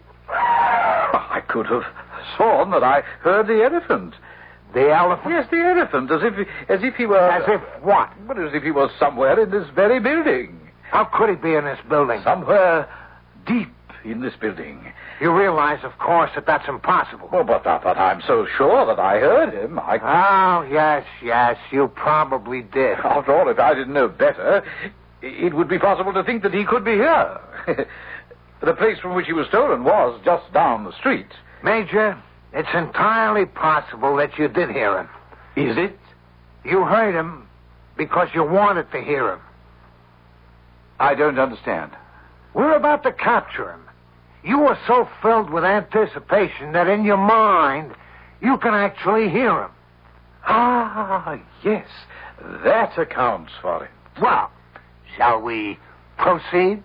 [SPEAKER 10] I could have sworn that I heard the elephant.
[SPEAKER 9] The elephant?
[SPEAKER 10] Yes, the elephant, as if as if he were...
[SPEAKER 9] As if what?
[SPEAKER 10] Well, as if he was somewhere in this very building.
[SPEAKER 9] How could he be in this building?
[SPEAKER 10] Somewhere deep in this building.
[SPEAKER 9] You realize, of course, that that's impossible.
[SPEAKER 10] Well, but, but I'm so sure that I heard him. I...
[SPEAKER 9] Oh, yes, yes, you probably did.
[SPEAKER 10] After all, if I didn't know better, it would be possible to think that he could be here. The place from which he was stolen was just down the street.
[SPEAKER 9] Major, it's entirely possible that you did hear him.
[SPEAKER 10] Is it?
[SPEAKER 9] You heard him because you wanted to hear him.
[SPEAKER 10] I don't understand.
[SPEAKER 9] We're about to capture him. You were so filled with anticipation that in your mind, you can actually hear him.
[SPEAKER 10] Ah, yes. That accounts for it.
[SPEAKER 9] Well, shall we proceed?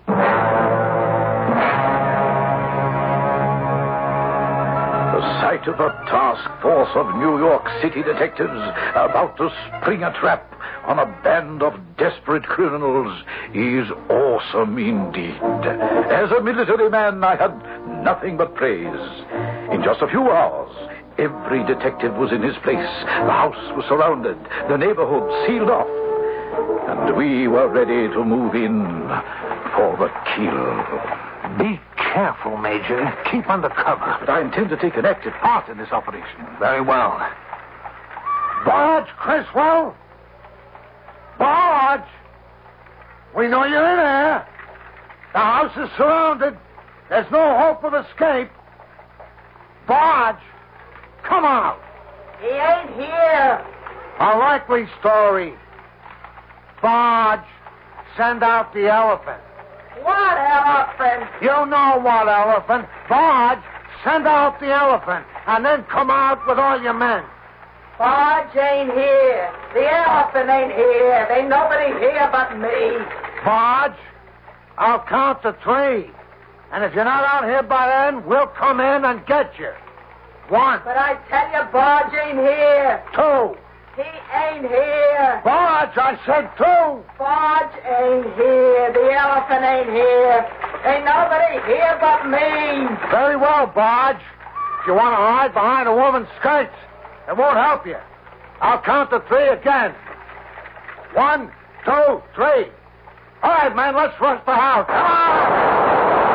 [SPEAKER 10] The sight of a task force of New York City detectives about to spring a trap on a band of desperate criminals is awesome indeed. As a military man, I had nothing but praise. In just a few hours, every detective was in his place. The house was surrounded, the neighborhood sealed off, and we were ready to move in for the kill.
[SPEAKER 9] Be careful, Major. Keep under cover.
[SPEAKER 10] But I intend to take an active part in this operation.
[SPEAKER 9] Very well. Barge, Criswell? Barge? We know you're in there. The house is surrounded. There's no hope of escape. Barge, come out.
[SPEAKER 8] He ain't here.
[SPEAKER 9] A likely story. Barge, send out the elephant.
[SPEAKER 8] What elephant?
[SPEAKER 9] You know what elephant. Barge, send out the elephant, and then come out with all your men.
[SPEAKER 8] Barge ain't here. The elephant ain't here. There ain't nobody here but me.
[SPEAKER 9] Barge, I'll count to three. And if you're not out here by then, we'll come in and get you. One.
[SPEAKER 8] But I tell you, Barge ain't here.
[SPEAKER 9] Two.
[SPEAKER 8] He ain't here.
[SPEAKER 9] Barge, I said two.
[SPEAKER 8] Barge ain't here. The elephant ain't here. Ain't nobody here but me.
[SPEAKER 9] Very well, Barge. If you want to hide behind a woman's skirts, it won't help you. I'll count to three again. One, two, three. All right, man, let's rush the house. Come on!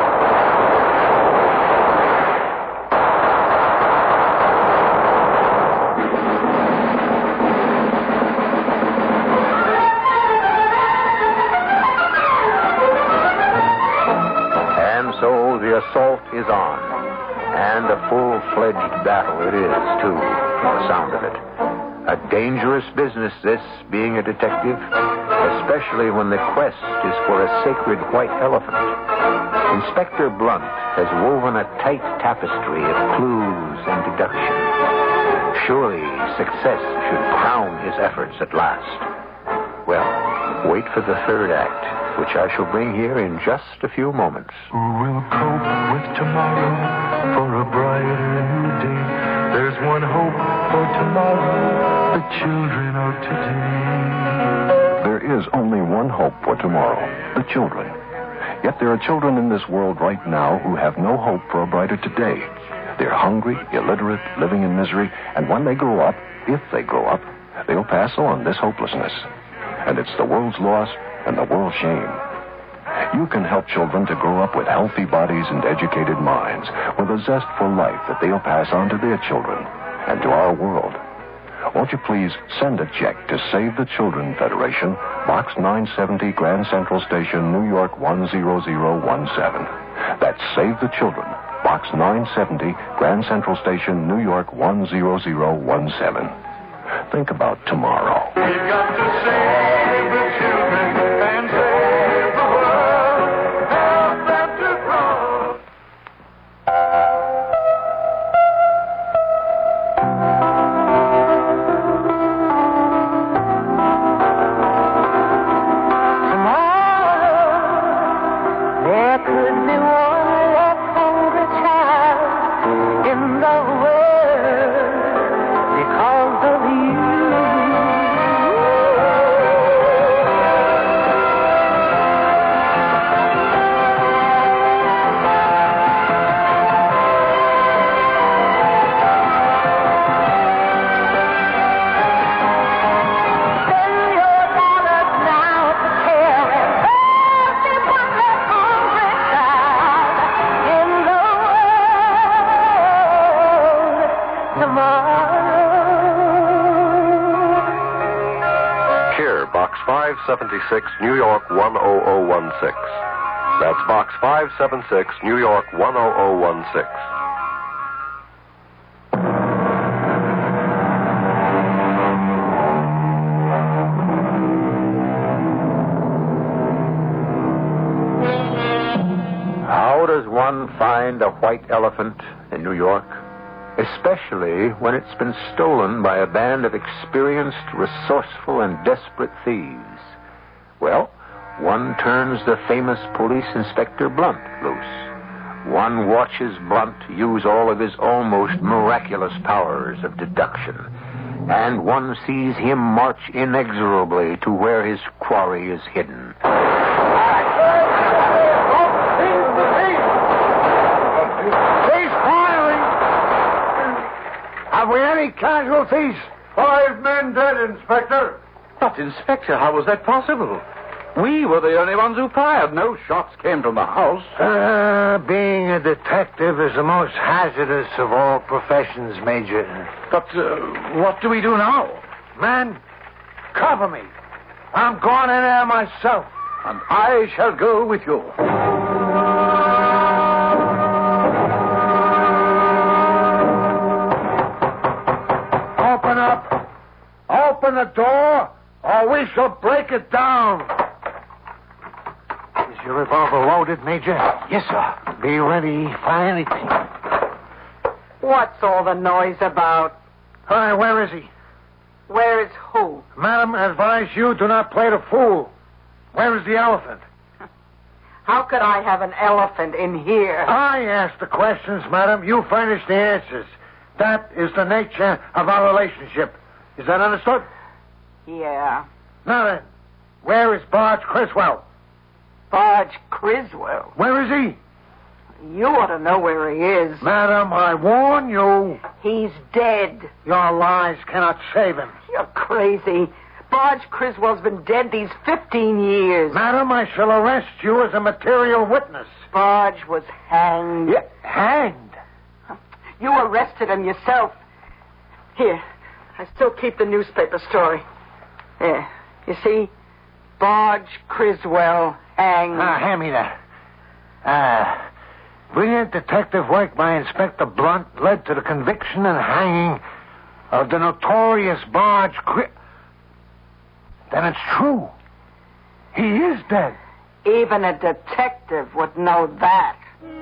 [SPEAKER 11] So the assault is on, and a full-fledged battle it is, too, from the sound of it. A dangerous business, this, being a detective, especially when the quest is for a sacred white elephant. Inspector Blunt has woven a tight tapestry of clues and deduction. Surely success should crown his efforts at last. Well, wait for the third act, which I shall bring here in just a few moments.
[SPEAKER 15] Who will cope with tomorrow for a brighter new day? There's one hope for tomorrow, the children of today.
[SPEAKER 1] There is only one hope for tomorrow, the children. Yet there are children in this world right now who have no hope for a brighter today. They're hungry, illiterate, living in misery, and when they grow up, if they grow up, they'll pass on this hopelessness. And it's the world's loss and the world's shame. You can help children to grow up with healthy bodies and educated minds, with a zest for life that they'll pass on to their children and to our world. Won't you please send a check to Save the Children Federation, Box nine seventy, Grand Central Station, New York one zero zero one seven. That's Save the Children, Box nine seventy, Grand Central Station, New York one zero zero one seven. Think about tomorrow.
[SPEAKER 15] We've got to save the children and save the world. Help them to grow. Tomorrow, there could be one less hungry child in the world because of you.
[SPEAKER 19] five seventy-six, New York one zero zero one six. That's Box five seventy-six, New York one zero zero one six.
[SPEAKER 11] How does one find a white elephant in New York? Especially when it's been stolen by a band of experienced, resourceful, and desperate thieves. Well, one turns the famous police inspector Blunt loose. One watches Blunt use all of his almost miraculous powers of deduction. And one sees him march inexorably to where his quarry is hidden.
[SPEAKER 9] Have we any casualties? Five men dead, Inspector.
[SPEAKER 10] But, Inspector, how was that possible? We were the only ones who fired. No shots came from the house.
[SPEAKER 9] Uh, being a detective is the most hazardous of all professions, Major.
[SPEAKER 10] But uh, what do we do now?
[SPEAKER 9] Men, cover me. I'm going in there myself.
[SPEAKER 10] And I shall go with you.
[SPEAKER 9] Open up. Open the door, or we shall break it down. Is your revolver loaded, Major?
[SPEAKER 14] Yes, sir.
[SPEAKER 9] Be ready for anything.
[SPEAKER 7] What's all the noise about?
[SPEAKER 9] Hi, where is he?
[SPEAKER 7] Where is who?
[SPEAKER 9] Madam, advise you do not play the fool. Where is the elephant?
[SPEAKER 7] How could I have an elephant in here?
[SPEAKER 9] I ask the questions, madam. You furnish the answers. That is the nature of our relationship. Is that understood?
[SPEAKER 7] Yeah.
[SPEAKER 9] Now then, where is Barge Criswell?
[SPEAKER 7] Barge Criswell?
[SPEAKER 9] Where is he?
[SPEAKER 7] You ought to know where he is.
[SPEAKER 9] Madam, I warn you.
[SPEAKER 7] He's dead.
[SPEAKER 9] Your lies cannot save him.
[SPEAKER 7] You're crazy. Barge Criswell's been dead these fifteen years.
[SPEAKER 9] Madam, I shall arrest you as a material witness.
[SPEAKER 7] Barge was hanged.
[SPEAKER 9] Yeah, hanged?
[SPEAKER 7] You arrested him yourself. Here, I still keep the newspaper story. There. You see? Barge Criswell hanged.
[SPEAKER 9] Ah, hand me that. Ah... Brilliant detective work by Inspector Blunt led to the conviction and hanging of the notorious Barge Cri... Then it's true. He is dead.
[SPEAKER 7] Even a detective would know that.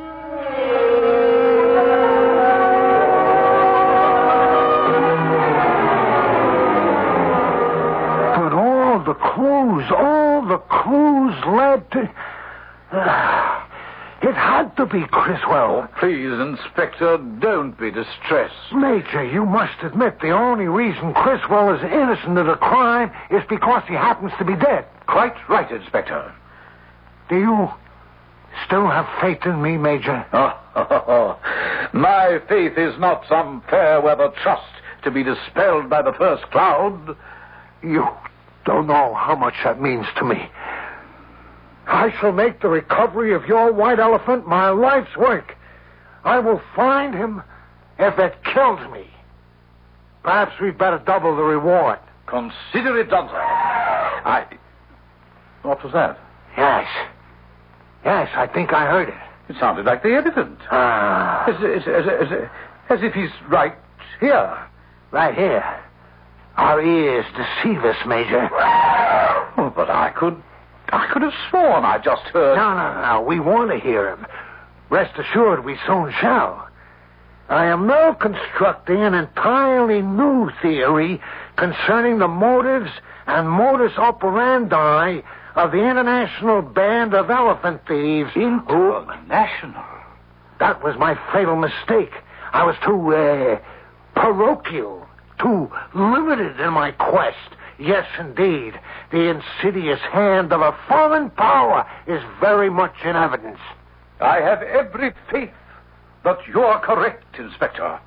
[SPEAKER 9] But all the clues, all the clues led to... Uh, It had to be Criswell.
[SPEAKER 10] Oh, please, Inspector, don't be distressed.
[SPEAKER 9] Major, you must admit the only reason Criswell is innocent of the crime is because he happens to be dead.
[SPEAKER 10] Quite right, Inspector.
[SPEAKER 9] Do you still have faith in me, Major?
[SPEAKER 10] Oh, oh, oh. My faith is not some fair-weather trust to be dispelled by the first cloud.
[SPEAKER 9] You don't know how much that means to me. I shall make the recovery of your white elephant my life's work. I will find him if it kills me. Perhaps we'd better double the reward.
[SPEAKER 10] Consider it done, sir. I... What was that?
[SPEAKER 9] Yes. Yes, I think I heard it.
[SPEAKER 10] It sounded like the elephant.
[SPEAKER 9] Ah.
[SPEAKER 10] As, as, as, as, as if he's right here.
[SPEAKER 9] Right here. Our ears deceive us, Major.
[SPEAKER 10] Oh, but I could... I could have sworn I just heard...
[SPEAKER 9] No, no, no. We want to hear him. Rest assured we soon shall. I am now constructing an entirely new theory concerning the motives and modus operandi of the International Band of Elephant Thieves.
[SPEAKER 10] International?
[SPEAKER 9] That was my fatal mistake. I was too, uh, parochial, too limited in my quest. Yes, indeed. The insidious hand of a foreign power is very much in evidence.
[SPEAKER 10] I have every faith that you're correct, Inspector.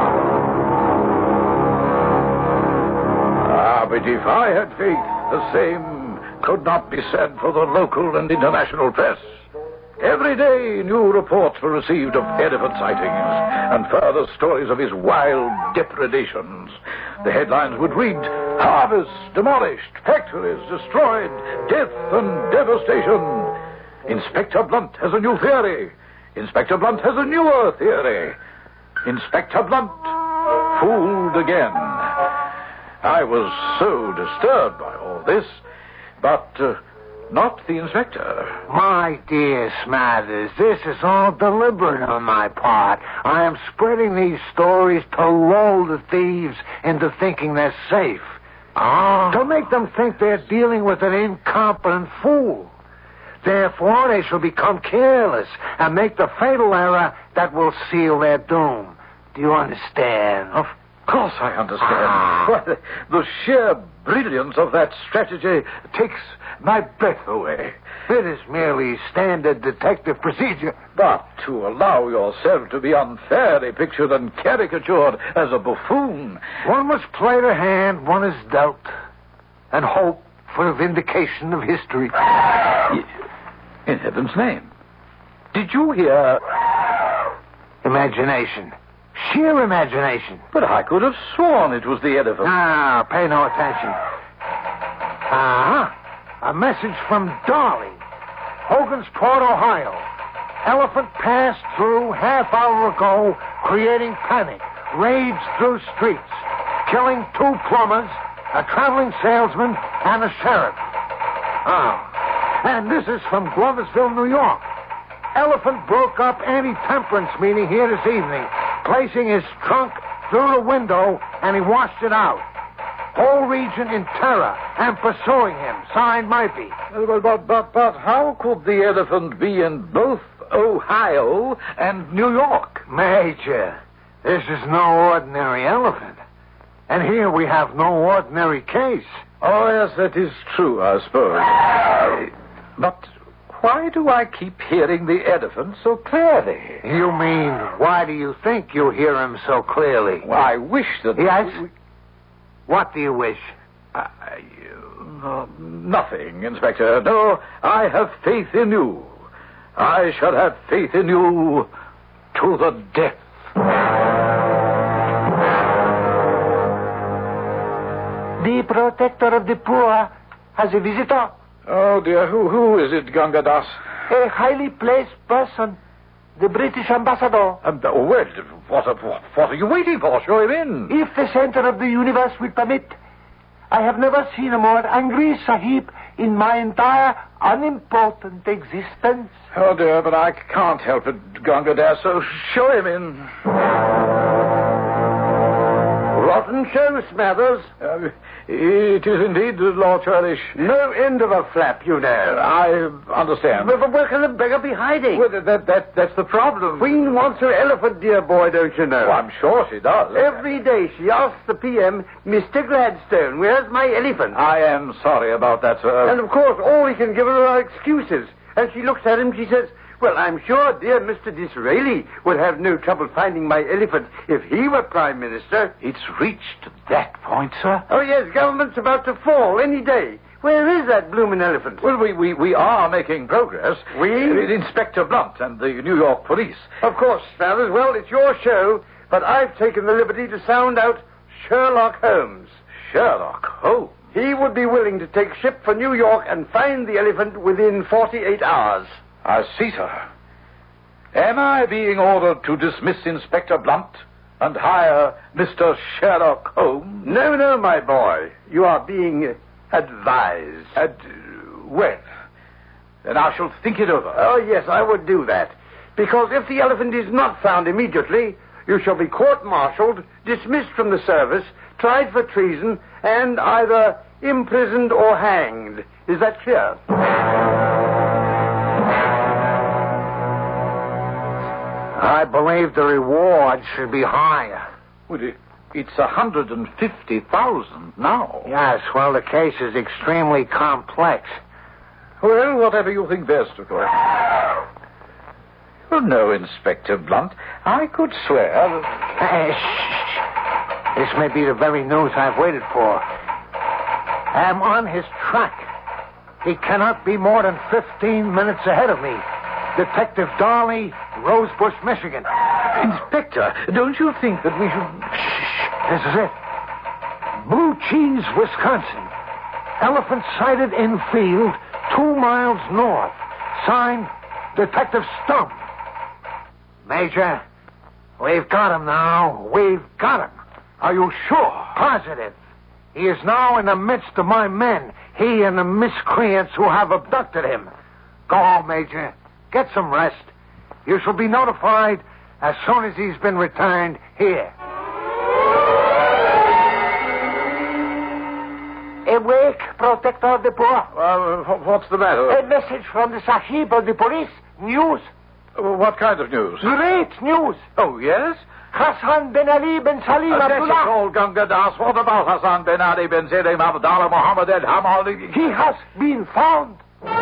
[SPEAKER 10] Ah, but if I had faith, the same could not be said for the local and international press. Every day, new reports were received of elephant sightings and further stories of his wild depredations. The headlines would read, harvests demolished, factories destroyed, death and devastation. Inspector Blunt has a new theory. Inspector Blunt has a newer theory. Inspector Blunt, fooled again. I was so disturbed by all this, but... Uh, Not the inspector.
[SPEAKER 9] My dear Smathers, this is all deliberate on my part. I am spreading these stories to lull the thieves into thinking they're safe.
[SPEAKER 10] Ah.
[SPEAKER 9] To make them think they're dealing with an incompetent fool. Therefore, they shall become careless and make the fatal error that will seal their doom. Do you understand?
[SPEAKER 10] Of course I understand.
[SPEAKER 9] Ah.
[SPEAKER 10] Well, the sheer brilliance of that strategy takes my breath away.
[SPEAKER 9] It is merely standard detective procedure.
[SPEAKER 10] But to allow yourself to be unfairly pictured and caricatured as a buffoon...
[SPEAKER 9] One must play the hand one is dealt and hope for a vindication of history.
[SPEAKER 10] In heaven's name. Did you hear...
[SPEAKER 9] Imagination. Sheer imagination.
[SPEAKER 10] But I could have sworn it was the elephant.
[SPEAKER 9] Ah, pay no attention. Ah, a message from Dolly. Hogansport, Ohio. Elephant passed through half hour ago, creating panic. Raids through streets, killing two plumbers, a traveling salesman, and a sheriff. Oh. And this is from Gloversville, New York. Elephant broke up anti-temperance meeting here this evening, placing his trunk through the window, and he washed it out. Whole region in terror and pursuing him. Signed, Murphy.
[SPEAKER 10] But, but, but, but how could the elephant be in both Ohio and New York?
[SPEAKER 9] Major, this is no ordinary elephant. And here we have no ordinary case.
[SPEAKER 10] Oh, yes, that is true, I suppose. Uh, but why do I keep hearing the elephant so clearly?
[SPEAKER 9] You mean, why do you think you hear him so clearly?
[SPEAKER 10] Well, I wish that...
[SPEAKER 9] Yes? We... What do you wish?
[SPEAKER 10] I, uh, nothing, Inspector. No, I have faith in you. I shall have faith in you to the death.
[SPEAKER 14] The protector of the poor has a visitor.
[SPEAKER 10] Oh, dear. Who, who is it, Gangadas?
[SPEAKER 14] A highly placed person. The British ambassador.
[SPEAKER 10] Um, oh, well, what, what are you waiting for? Show him in.
[SPEAKER 14] If the center of the universe will permit. I have never seen a more angry Sahib in my entire unimportant existence.
[SPEAKER 10] Oh, dear, but I can't help it, Gangadas, so show him in.
[SPEAKER 20] Rotten show, Smathers.
[SPEAKER 10] Uh, it is indeed, Lord Churlish.
[SPEAKER 20] No end of a flap, you know.
[SPEAKER 10] I understand.
[SPEAKER 20] But, but where can the beggar be hiding?
[SPEAKER 10] Well, that, that, that's the problem.
[SPEAKER 20] Queen wants her elephant, dear boy, don't you know?
[SPEAKER 10] Oh, I'm sure she does.
[SPEAKER 20] Every day she asks the P M, Mister Gladstone, where's my elephant?
[SPEAKER 10] I am sorry about that, sir.
[SPEAKER 20] And, of course, all he can give her are excuses. And she looks at him, she says, well, I'm sure dear Mister Disraeli would have no trouble finding my elephant if he were Prime Minister.
[SPEAKER 10] It's reached that point, sir?
[SPEAKER 20] Oh, yes, government's about to fall any day. Where is that bloomin' elephant?
[SPEAKER 10] Well, we, we, we are making progress.
[SPEAKER 20] We?
[SPEAKER 10] Uh, Inspector Blunt and the New York police.
[SPEAKER 20] Of course, Smathers. Well, it's your show, but I've taken the liberty to sound out Sherlock Holmes.
[SPEAKER 10] Sherlock Holmes?
[SPEAKER 20] He would be willing to take ship for New York and find the elephant within forty-eight hours.
[SPEAKER 10] I see, sir. Am I being ordered to dismiss Inspector Blunt and hire Mister Sherlock Holmes?
[SPEAKER 20] No, no, my boy. You are being advised.
[SPEAKER 10] Ad- well, then I shall think it over.
[SPEAKER 20] Oh, yes, I would do that. Because if the elephant is not found immediately, you shall be court-martialed, dismissed from the service, tried for treason, and either imprisoned or hanged. Is that clear?
[SPEAKER 9] I believe the reward should be higher.
[SPEAKER 10] Well, it, it's a hundred and fifty thousand now.
[SPEAKER 9] Yes, well, the case is extremely complex.
[SPEAKER 10] Well, whatever you think best, of course. Well, no, Inspector Blunt. I could swear that...
[SPEAKER 9] Hey, shh. This may be the very news I've waited for. I'm on his track. He cannot be more than fifteen minutes ahead of me. Detective Darley, Rosebush, Michigan.
[SPEAKER 10] Inspector, don't you think that we should...
[SPEAKER 9] Shh. This is it. Blue Cheese, Wisconsin. Elephant sighted in field two miles north. Signed, Detective Stump. Major, we've got him now. We've got him.
[SPEAKER 20] Are you sure?
[SPEAKER 9] Positive. He is now in the midst of my men. He and the miscreants who have abducted him. Go home, Major. Get some rest. You shall be notified as soon as he's been returned here.
[SPEAKER 14] Awake, protector of the poor.
[SPEAKER 10] Uh, what's the matter?
[SPEAKER 14] A message from the Sahib of the police. News.
[SPEAKER 10] Uh, what kind of news?
[SPEAKER 14] Great news.
[SPEAKER 10] Oh, yes?
[SPEAKER 14] Hassan Ben Ali Ben Salim
[SPEAKER 10] uh,
[SPEAKER 14] Abdullah.
[SPEAKER 10] That's all, Gangadas. What about Hassan Ben Ali Ben Salim Abdullah Muhammad El Hamali?
[SPEAKER 14] He has been found.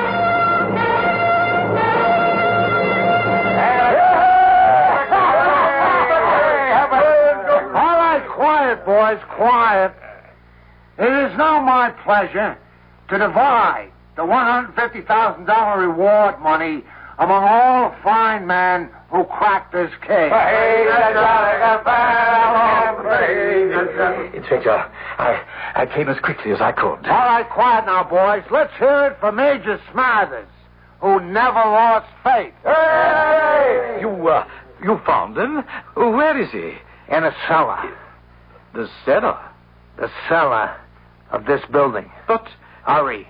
[SPEAKER 9] All right, quiet, boys, quiet. It is now my pleasure to divide the one hundred fifty thousand dollars reward money among all the fine men who cracked this case.
[SPEAKER 10] Inspector, I, I came as quickly as I could.
[SPEAKER 9] All right, quiet now, boys. Let's hear it for Major Smathers, who never lost faith.
[SPEAKER 10] Hey! You, uh, you found him? Where is he?
[SPEAKER 9] In a cellar.
[SPEAKER 10] The cellar?
[SPEAKER 9] The cellar of this building.
[SPEAKER 10] But...
[SPEAKER 9] Hurry.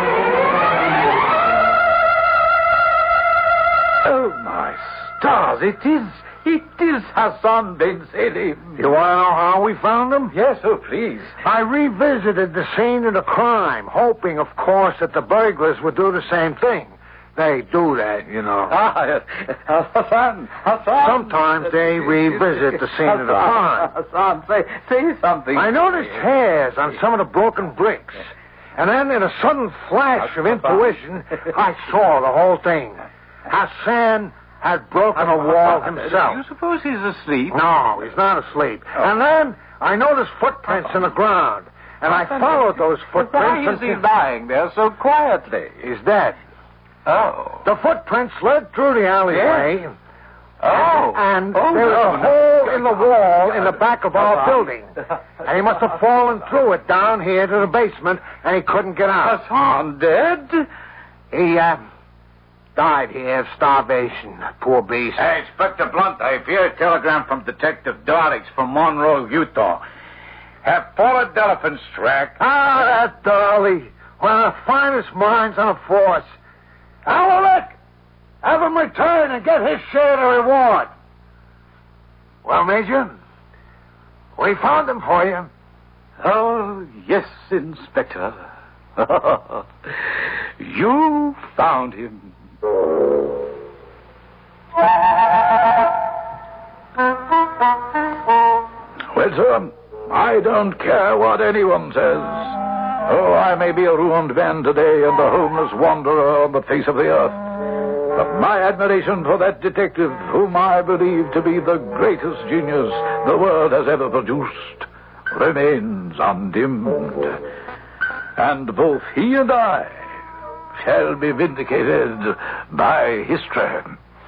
[SPEAKER 10] Oh, my stars, it is... It is Hassan Ben Selim.
[SPEAKER 9] You want to know how we found him?
[SPEAKER 10] Yes, oh, please.
[SPEAKER 9] I revisited the scene of the crime, hoping, of course, that the burglars would do the same thing. They do that, you know.
[SPEAKER 10] Ah, yes. Hassan, Hassan.
[SPEAKER 9] Sometimes they revisit the scene
[SPEAKER 10] Hassan,
[SPEAKER 9] of the crime.
[SPEAKER 10] Hassan, say, say something.
[SPEAKER 9] I noticed hairs on some of the broken bricks. And then, in a sudden flash of intuition, I saw the whole thing. Hassan had broken a wall himself.
[SPEAKER 10] You suppose he's asleep?
[SPEAKER 9] No, he's not asleep. Oh. And then I noticed footprints in the ground. And I followed those footprints.
[SPEAKER 10] Why is he lying there so quietly?
[SPEAKER 9] He's dead.
[SPEAKER 10] Oh.
[SPEAKER 9] The footprints led through the alleyway.
[SPEAKER 10] Yes. Oh.
[SPEAKER 9] And
[SPEAKER 10] oh,
[SPEAKER 9] there's
[SPEAKER 10] no,
[SPEAKER 9] a
[SPEAKER 10] no.
[SPEAKER 9] hole in the wall in the back of our building. And he must have fallen through it down here to the basement, and he couldn't get out.
[SPEAKER 10] Hassan dead?
[SPEAKER 9] He, uh, died here of starvation. Poor beast.
[SPEAKER 10] Hey, Inspector Blunt, I fear a telegram from Detective Dorrix from Monroe, Utah. Have followed the elephant's track.
[SPEAKER 9] Ah, that Darley. One of the finest minds on the force. Owlette! Have him return and get his share of the reward. Well, Major, we found him for you.
[SPEAKER 10] Oh, yes, Inspector. You found him. Well, sir, I don't care what anyone says. Oh, I may be a ruined man today and a homeless wanderer on the face of the earth. But my admiration for that detective, whom I believe to be the greatest genius the world has ever produced, remains undimmed. And both he and I shall be vindicated by history.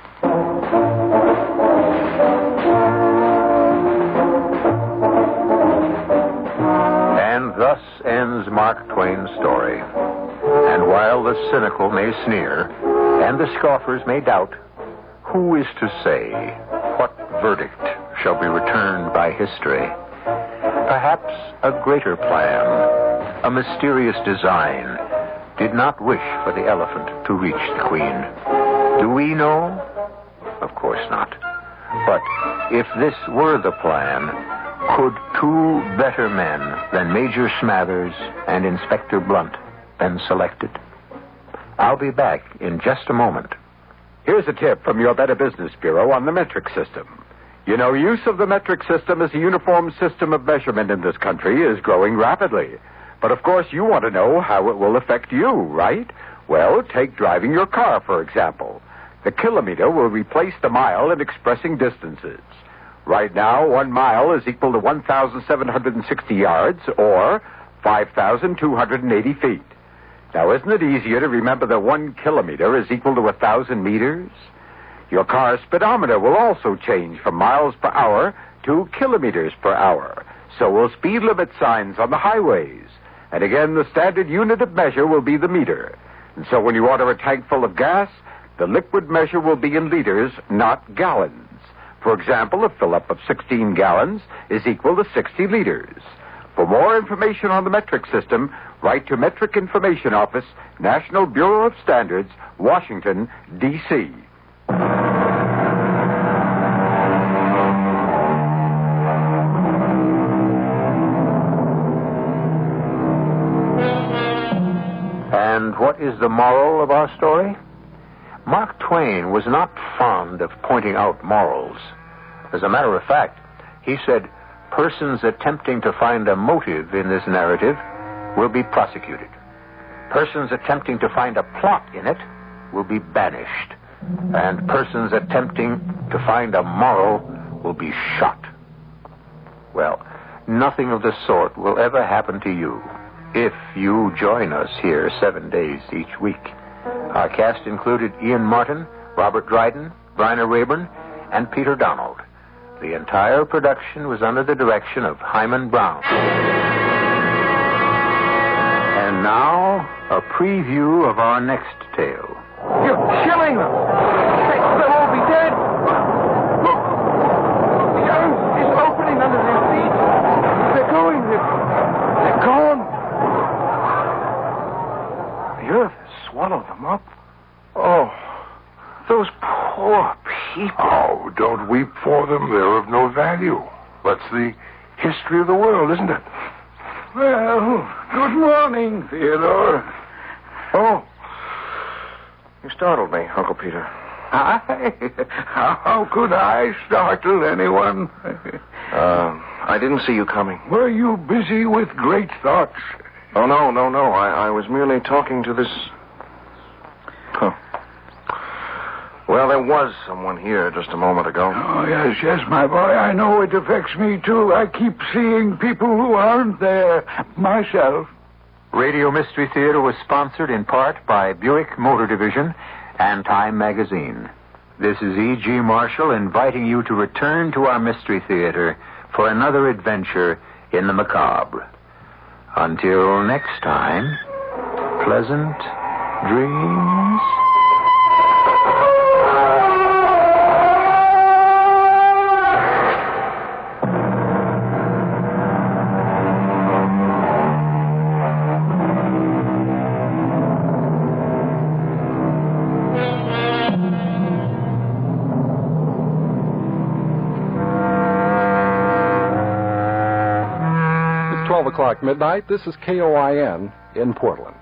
[SPEAKER 11] And thus ends Mark Twain's story. And while the cynical may sneer, and the scoffers may doubt, who is to say what verdict shall be returned by history? Perhaps a greater plan, a mysterious design, did not wish for the elephant to reach the queen. Do we know? Of course not. But if this were the plan, could two better men than Major Smathers and Inspector Blunt been selected? I'll be back in just a moment.
[SPEAKER 21] Here's a tip from your Better Business Bureau on the metric system. You know, use of the metric system as a uniform system of measurement in this country is growing rapidly. But of course you want to know how it will affect you, right? Well, take driving your car, for example. The kilometer will replace the mile in expressing distances. Right now, one mile is equal to one thousand seven hundred sixty yards, or five thousand two hundred eighty feet. Now, isn't it easier to remember that one kilometer is equal to a thousand meters? Your car's speedometer will also change from miles per hour to kilometers per hour. So will speed limit signs on the highways. And again, the standard unit of measure will be the meter. And so when you order a tank full of gas, the liquid measure will be in liters, not gallons. For example, a fill-up of sixteen gallons is equal to sixty liters. For more information on the metric system, write to Metric Information Office, National Bureau of Standards, Washington, D C
[SPEAKER 11] And what is the moral of our story? Mark Twain was not fond of pointing out morals. As a matter of fact, he said, persons attempting to find a motive in this narrative will be prosecuted. Persons attempting to find a plot in it will be banished. And persons attempting to find a moral will be shot. Well, nothing of the sort will ever happen to you if you join us here seven days each week. Our cast included Ian Martin, Robert Dryden, Bryna Rayburn, and Peter Donald. The entire production was under the direction of Hyman Brown. And now, a preview of our next tale.
[SPEAKER 14] You're killing them. They, they'll all be dead. Look. The earth is opening under their feet. They're going. They're, they're gone. The earth has swallowed them up. Oh, those poor people.
[SPEAKER 5] Oh, don't weep for them. They're of no value. That's the history of the world, isn't it?
[SPEAKER 10] Well, good morning, Theodore.
[SPEAKER 14] Oh. You startled me, Uncle Peter.
[SPEAKER 10] I? How could I startle anyone?
[SPEAKER 14] uh, I didn't see you coming.
[SPEAKER 10] Were you busy with great thoughts?
[SPEAKER 14] Oh, no, no, no. I, I was merely talking to this... Huh. Well, there was someone here just a moment ago.
[SPEAKER 10] Oh, yes, yes, my boy. I know it affects me, too. I keep seeing people who aren't there myself.
[SPEAKER 11] Radio Mystery Theater was sponsored in part by Buick Motor Division and Time Magazine. This is E G. Marshall inviting you to return to our Mystery Theater for another adventure in the macabre. Until next time, pleasant dreams.
[SPEAKER 1] twelve o'clock midnight. This is K O I N in Portland.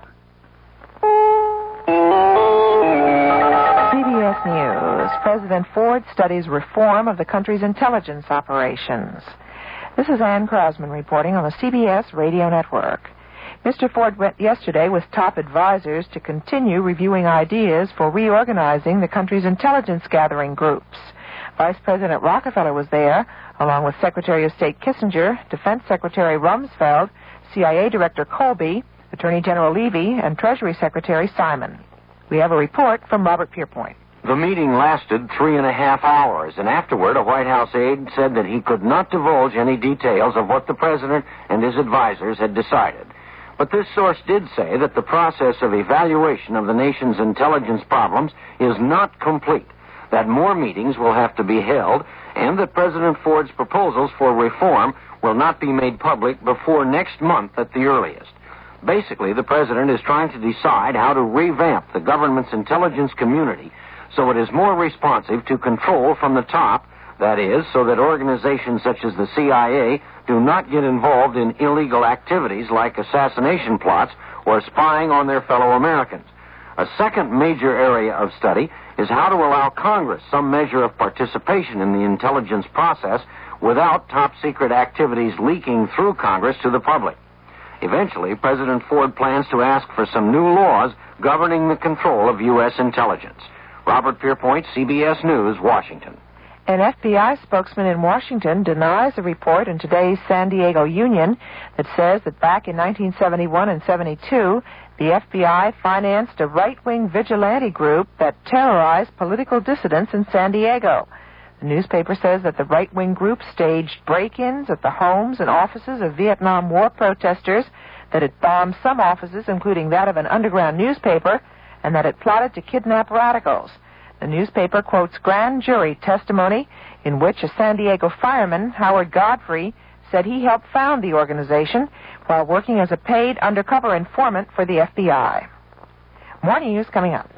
[SPEAKER 2] C B S News. President Ford studies reform of the country's intelligence operations. This is Ann Crosman reporting on the C B S Radio Network. Mister Ford went yesterday with top advisors to continue reviewing ideas for reorganizing the country's intelligence gathering groups. Vice President Rockefeller was there, along with Secretary of State Kissinger, Defense Secretary Rumsfeld, C I A Director Colby, Attorney General Levy, and Treasury Secretary Simon. We have a report from Robert Pierpoint.
[SPEAKER 22] The meeting lasted three and a half hours, and afterward a White House aide said that he could not divulge any details of what the president and his advisors had decided. But this source did say that the process of evaluation of the nation's intelligence problems is not complete, that more meetings will have to be held, and that President Ford's proposals for reform will not be made public before next month at the earliest. Basically, the president is trying to decide how to revamp the government's intelligence community so it is more responsive to control from the top, that is, so that organizations such as the C I A do not get involved in illegal activities like assassination plots or spying on their fellow Americans. A second major area of study is how to allow Congress some measure of participation in the intelligence process without top-secret activities leaking through Congress to the public. Eventually, President Ford plans to ask for some new laws governing the control of U S intelligence. Robert Pierpoint, C B S News, Washington.
[SPEAKER 2] An F B I spokesman in Washington denies a report in today's San Diego Union that says that back in nineteen seventy-one and seventy-two, the F B I financed a right-wing vigilante group that terrorized political dissidents in San Diego. The newspaper says that the right-wing group staged break-ins at the homes and offices of Vietnam War protesters, that it bombed some offices, including that of an underground newspaper, and that it plotted to kidnap radicals. The newspaper quotes grand jury testimony in which a San Diego fireman, Howard Godfrey, said he helped found the organization while working as a paid undercover informant for the F B I. More news coming up.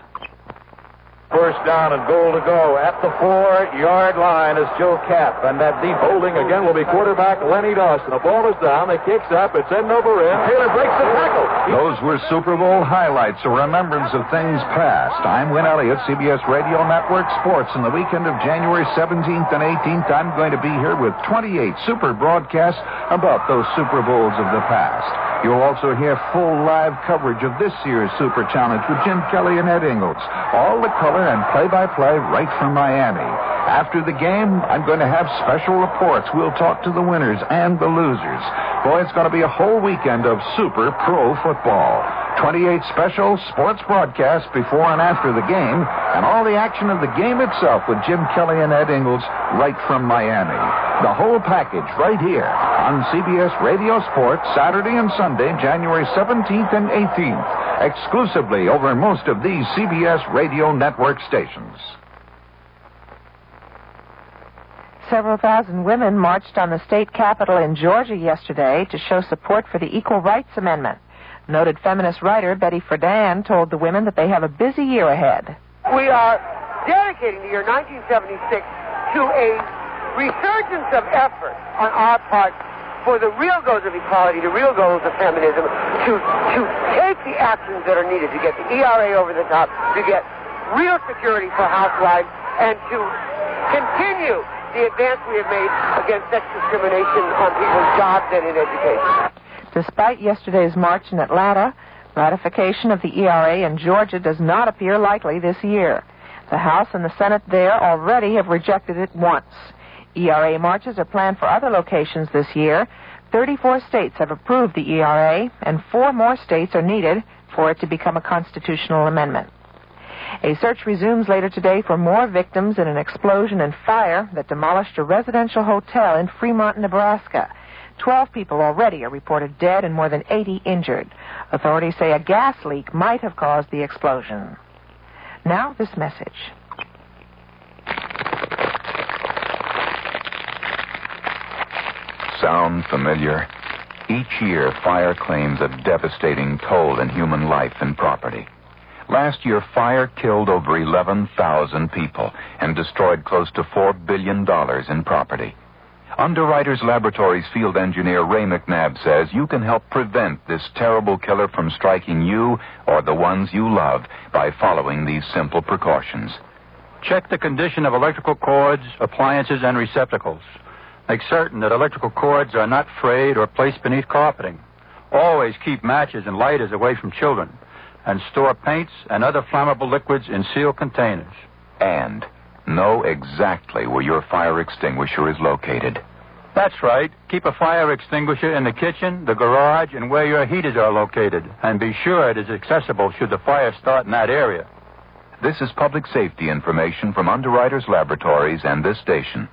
[SPEAKER 3] First down and goal to go at the four-yard line is Joe Kapp. And that deep holding again will be quarterback Lenny Dawson. The ball is down. The kick's up. It's end over end. Taylor breaks the tackle.
[SPEAKER 4] Those were Super Bowl highlights, a remembrance of things past. I'm Win Elliott, C B S Radio Network Sports. In the weekend of January seventeenth and eighteenth, I'm going to be here with twenty-eight super broadcasts about those Super Bowls of the past. You'll also hear full live coverage of this year's Super Challenge with Jim Kelly and Ed Ingalls. All the color and play-by-play right from Miami. After the game, I'm going to have special reports. We'll talk to the winners and the losers. Boy, it's going to be a whole weekend of super pro football. twenty-eight special sports broadcasts before and after the game, and all the action of the game itself with Jim Kelly and Ed Ingalls right from Miami. The whole package right here on C B S Radio Sports, Saturday and Sunday, January seventeenth and eighteenth, exclusively over most of these C B S Radio Network stations.
[SPEAKER 2] Several thousand women marched on the state capitol in Georgia yesterday to show support for the Equal Rights Amendment. Noted feminist writer Betty Friedan told the women that they have a busy year ahead.
[SPEAKER 6] We are dedicating the year nineteen seventy-six to a resurgence of effort on our part for the real goals of equality, the real goals of feminism, to, to take the actions that are needed to get the E R A over the top, to get real security for housewives, and to continue the advance we have made against sex discrimination on people's jobs and in education.
[SPEAKER 2] Despite yesterday's march in Atlanta, ratification of the E R A in Georgia does not appear likely this year. The House and the Senate there already have rejected it once. E R A marches are planned for other locations this year. thirty-four states have approved the E R A, and four more states are needed for it to become a constitutional amendment. A search resumes later today for more victims in an explosion and fire that demolished a residential hotel in Fremont, Nebraska. Twelve people already are reported dead and more than eighty injured. Authorities say a gas leak might have caused the explosion. Now, this message.
[SPEAKER 12] Sound familiar? Each year, fire claims a devastating toll in human life and property. Last year, fire killed over eleven thousand people and destroyed close to four billion dollars in property. Underwriters Laboratories field engineer Ray McNabb says you can help prevent this terrible killer from striking you or the ones you love by following these simple precautions.
[SPEAKER 23] Check the condition of electrical cords, appliances, and receptacles. Make certain that electrical cords are not frayed or placed beneath carpeting. Always keep matches and lighters away from children, and store paints and other flammable liquids in sealed containers.
[SPEAKER 12] And know exactly where your fire extinguisher is located.
[SPEAKER 23] That's right. Keep a fire extinguisher in the kitchen, the garage, and where your heaters are located. And be sure it is accessible should the fire start in that area.
[SPEAKER 12] This is public safety information from Underwriters Laboratories and this station.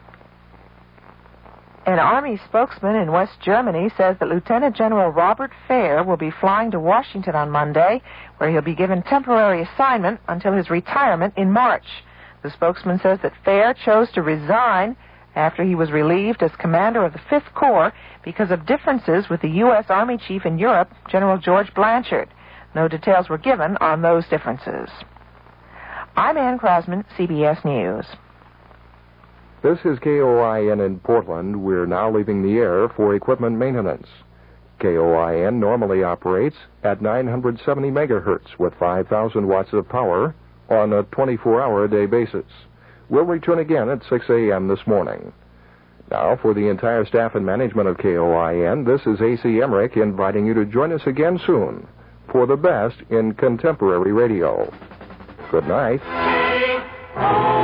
[SPEAKER 2] An Army spokesman in West Germany says that Lieutenant General Robert Fair will be flying to Washington on Monday, where he'll be given temporary assignment until his retirement in March. The spokesman says that Fair chose to resign after he was relieved as commander of the Fifth Corps because of differences with the U S Army chief in Europe, General George Blanchard. No details were given on those differences. I'm Ann Crosman, C B S News.
[SPEAKER 24] This is K O I N in Portland. We're now leaving the air for equipment maintenance. K O I N normally operates at nine hundred seventy megahertz with five thousand watts of power on a twenty-four hour a day basis. We'll return again at six a.m. this morning. Now, for the entire staff and management of K O I N, this is A C Emmerich inviting you to join us again soon for the best in contemporary radio. Good night.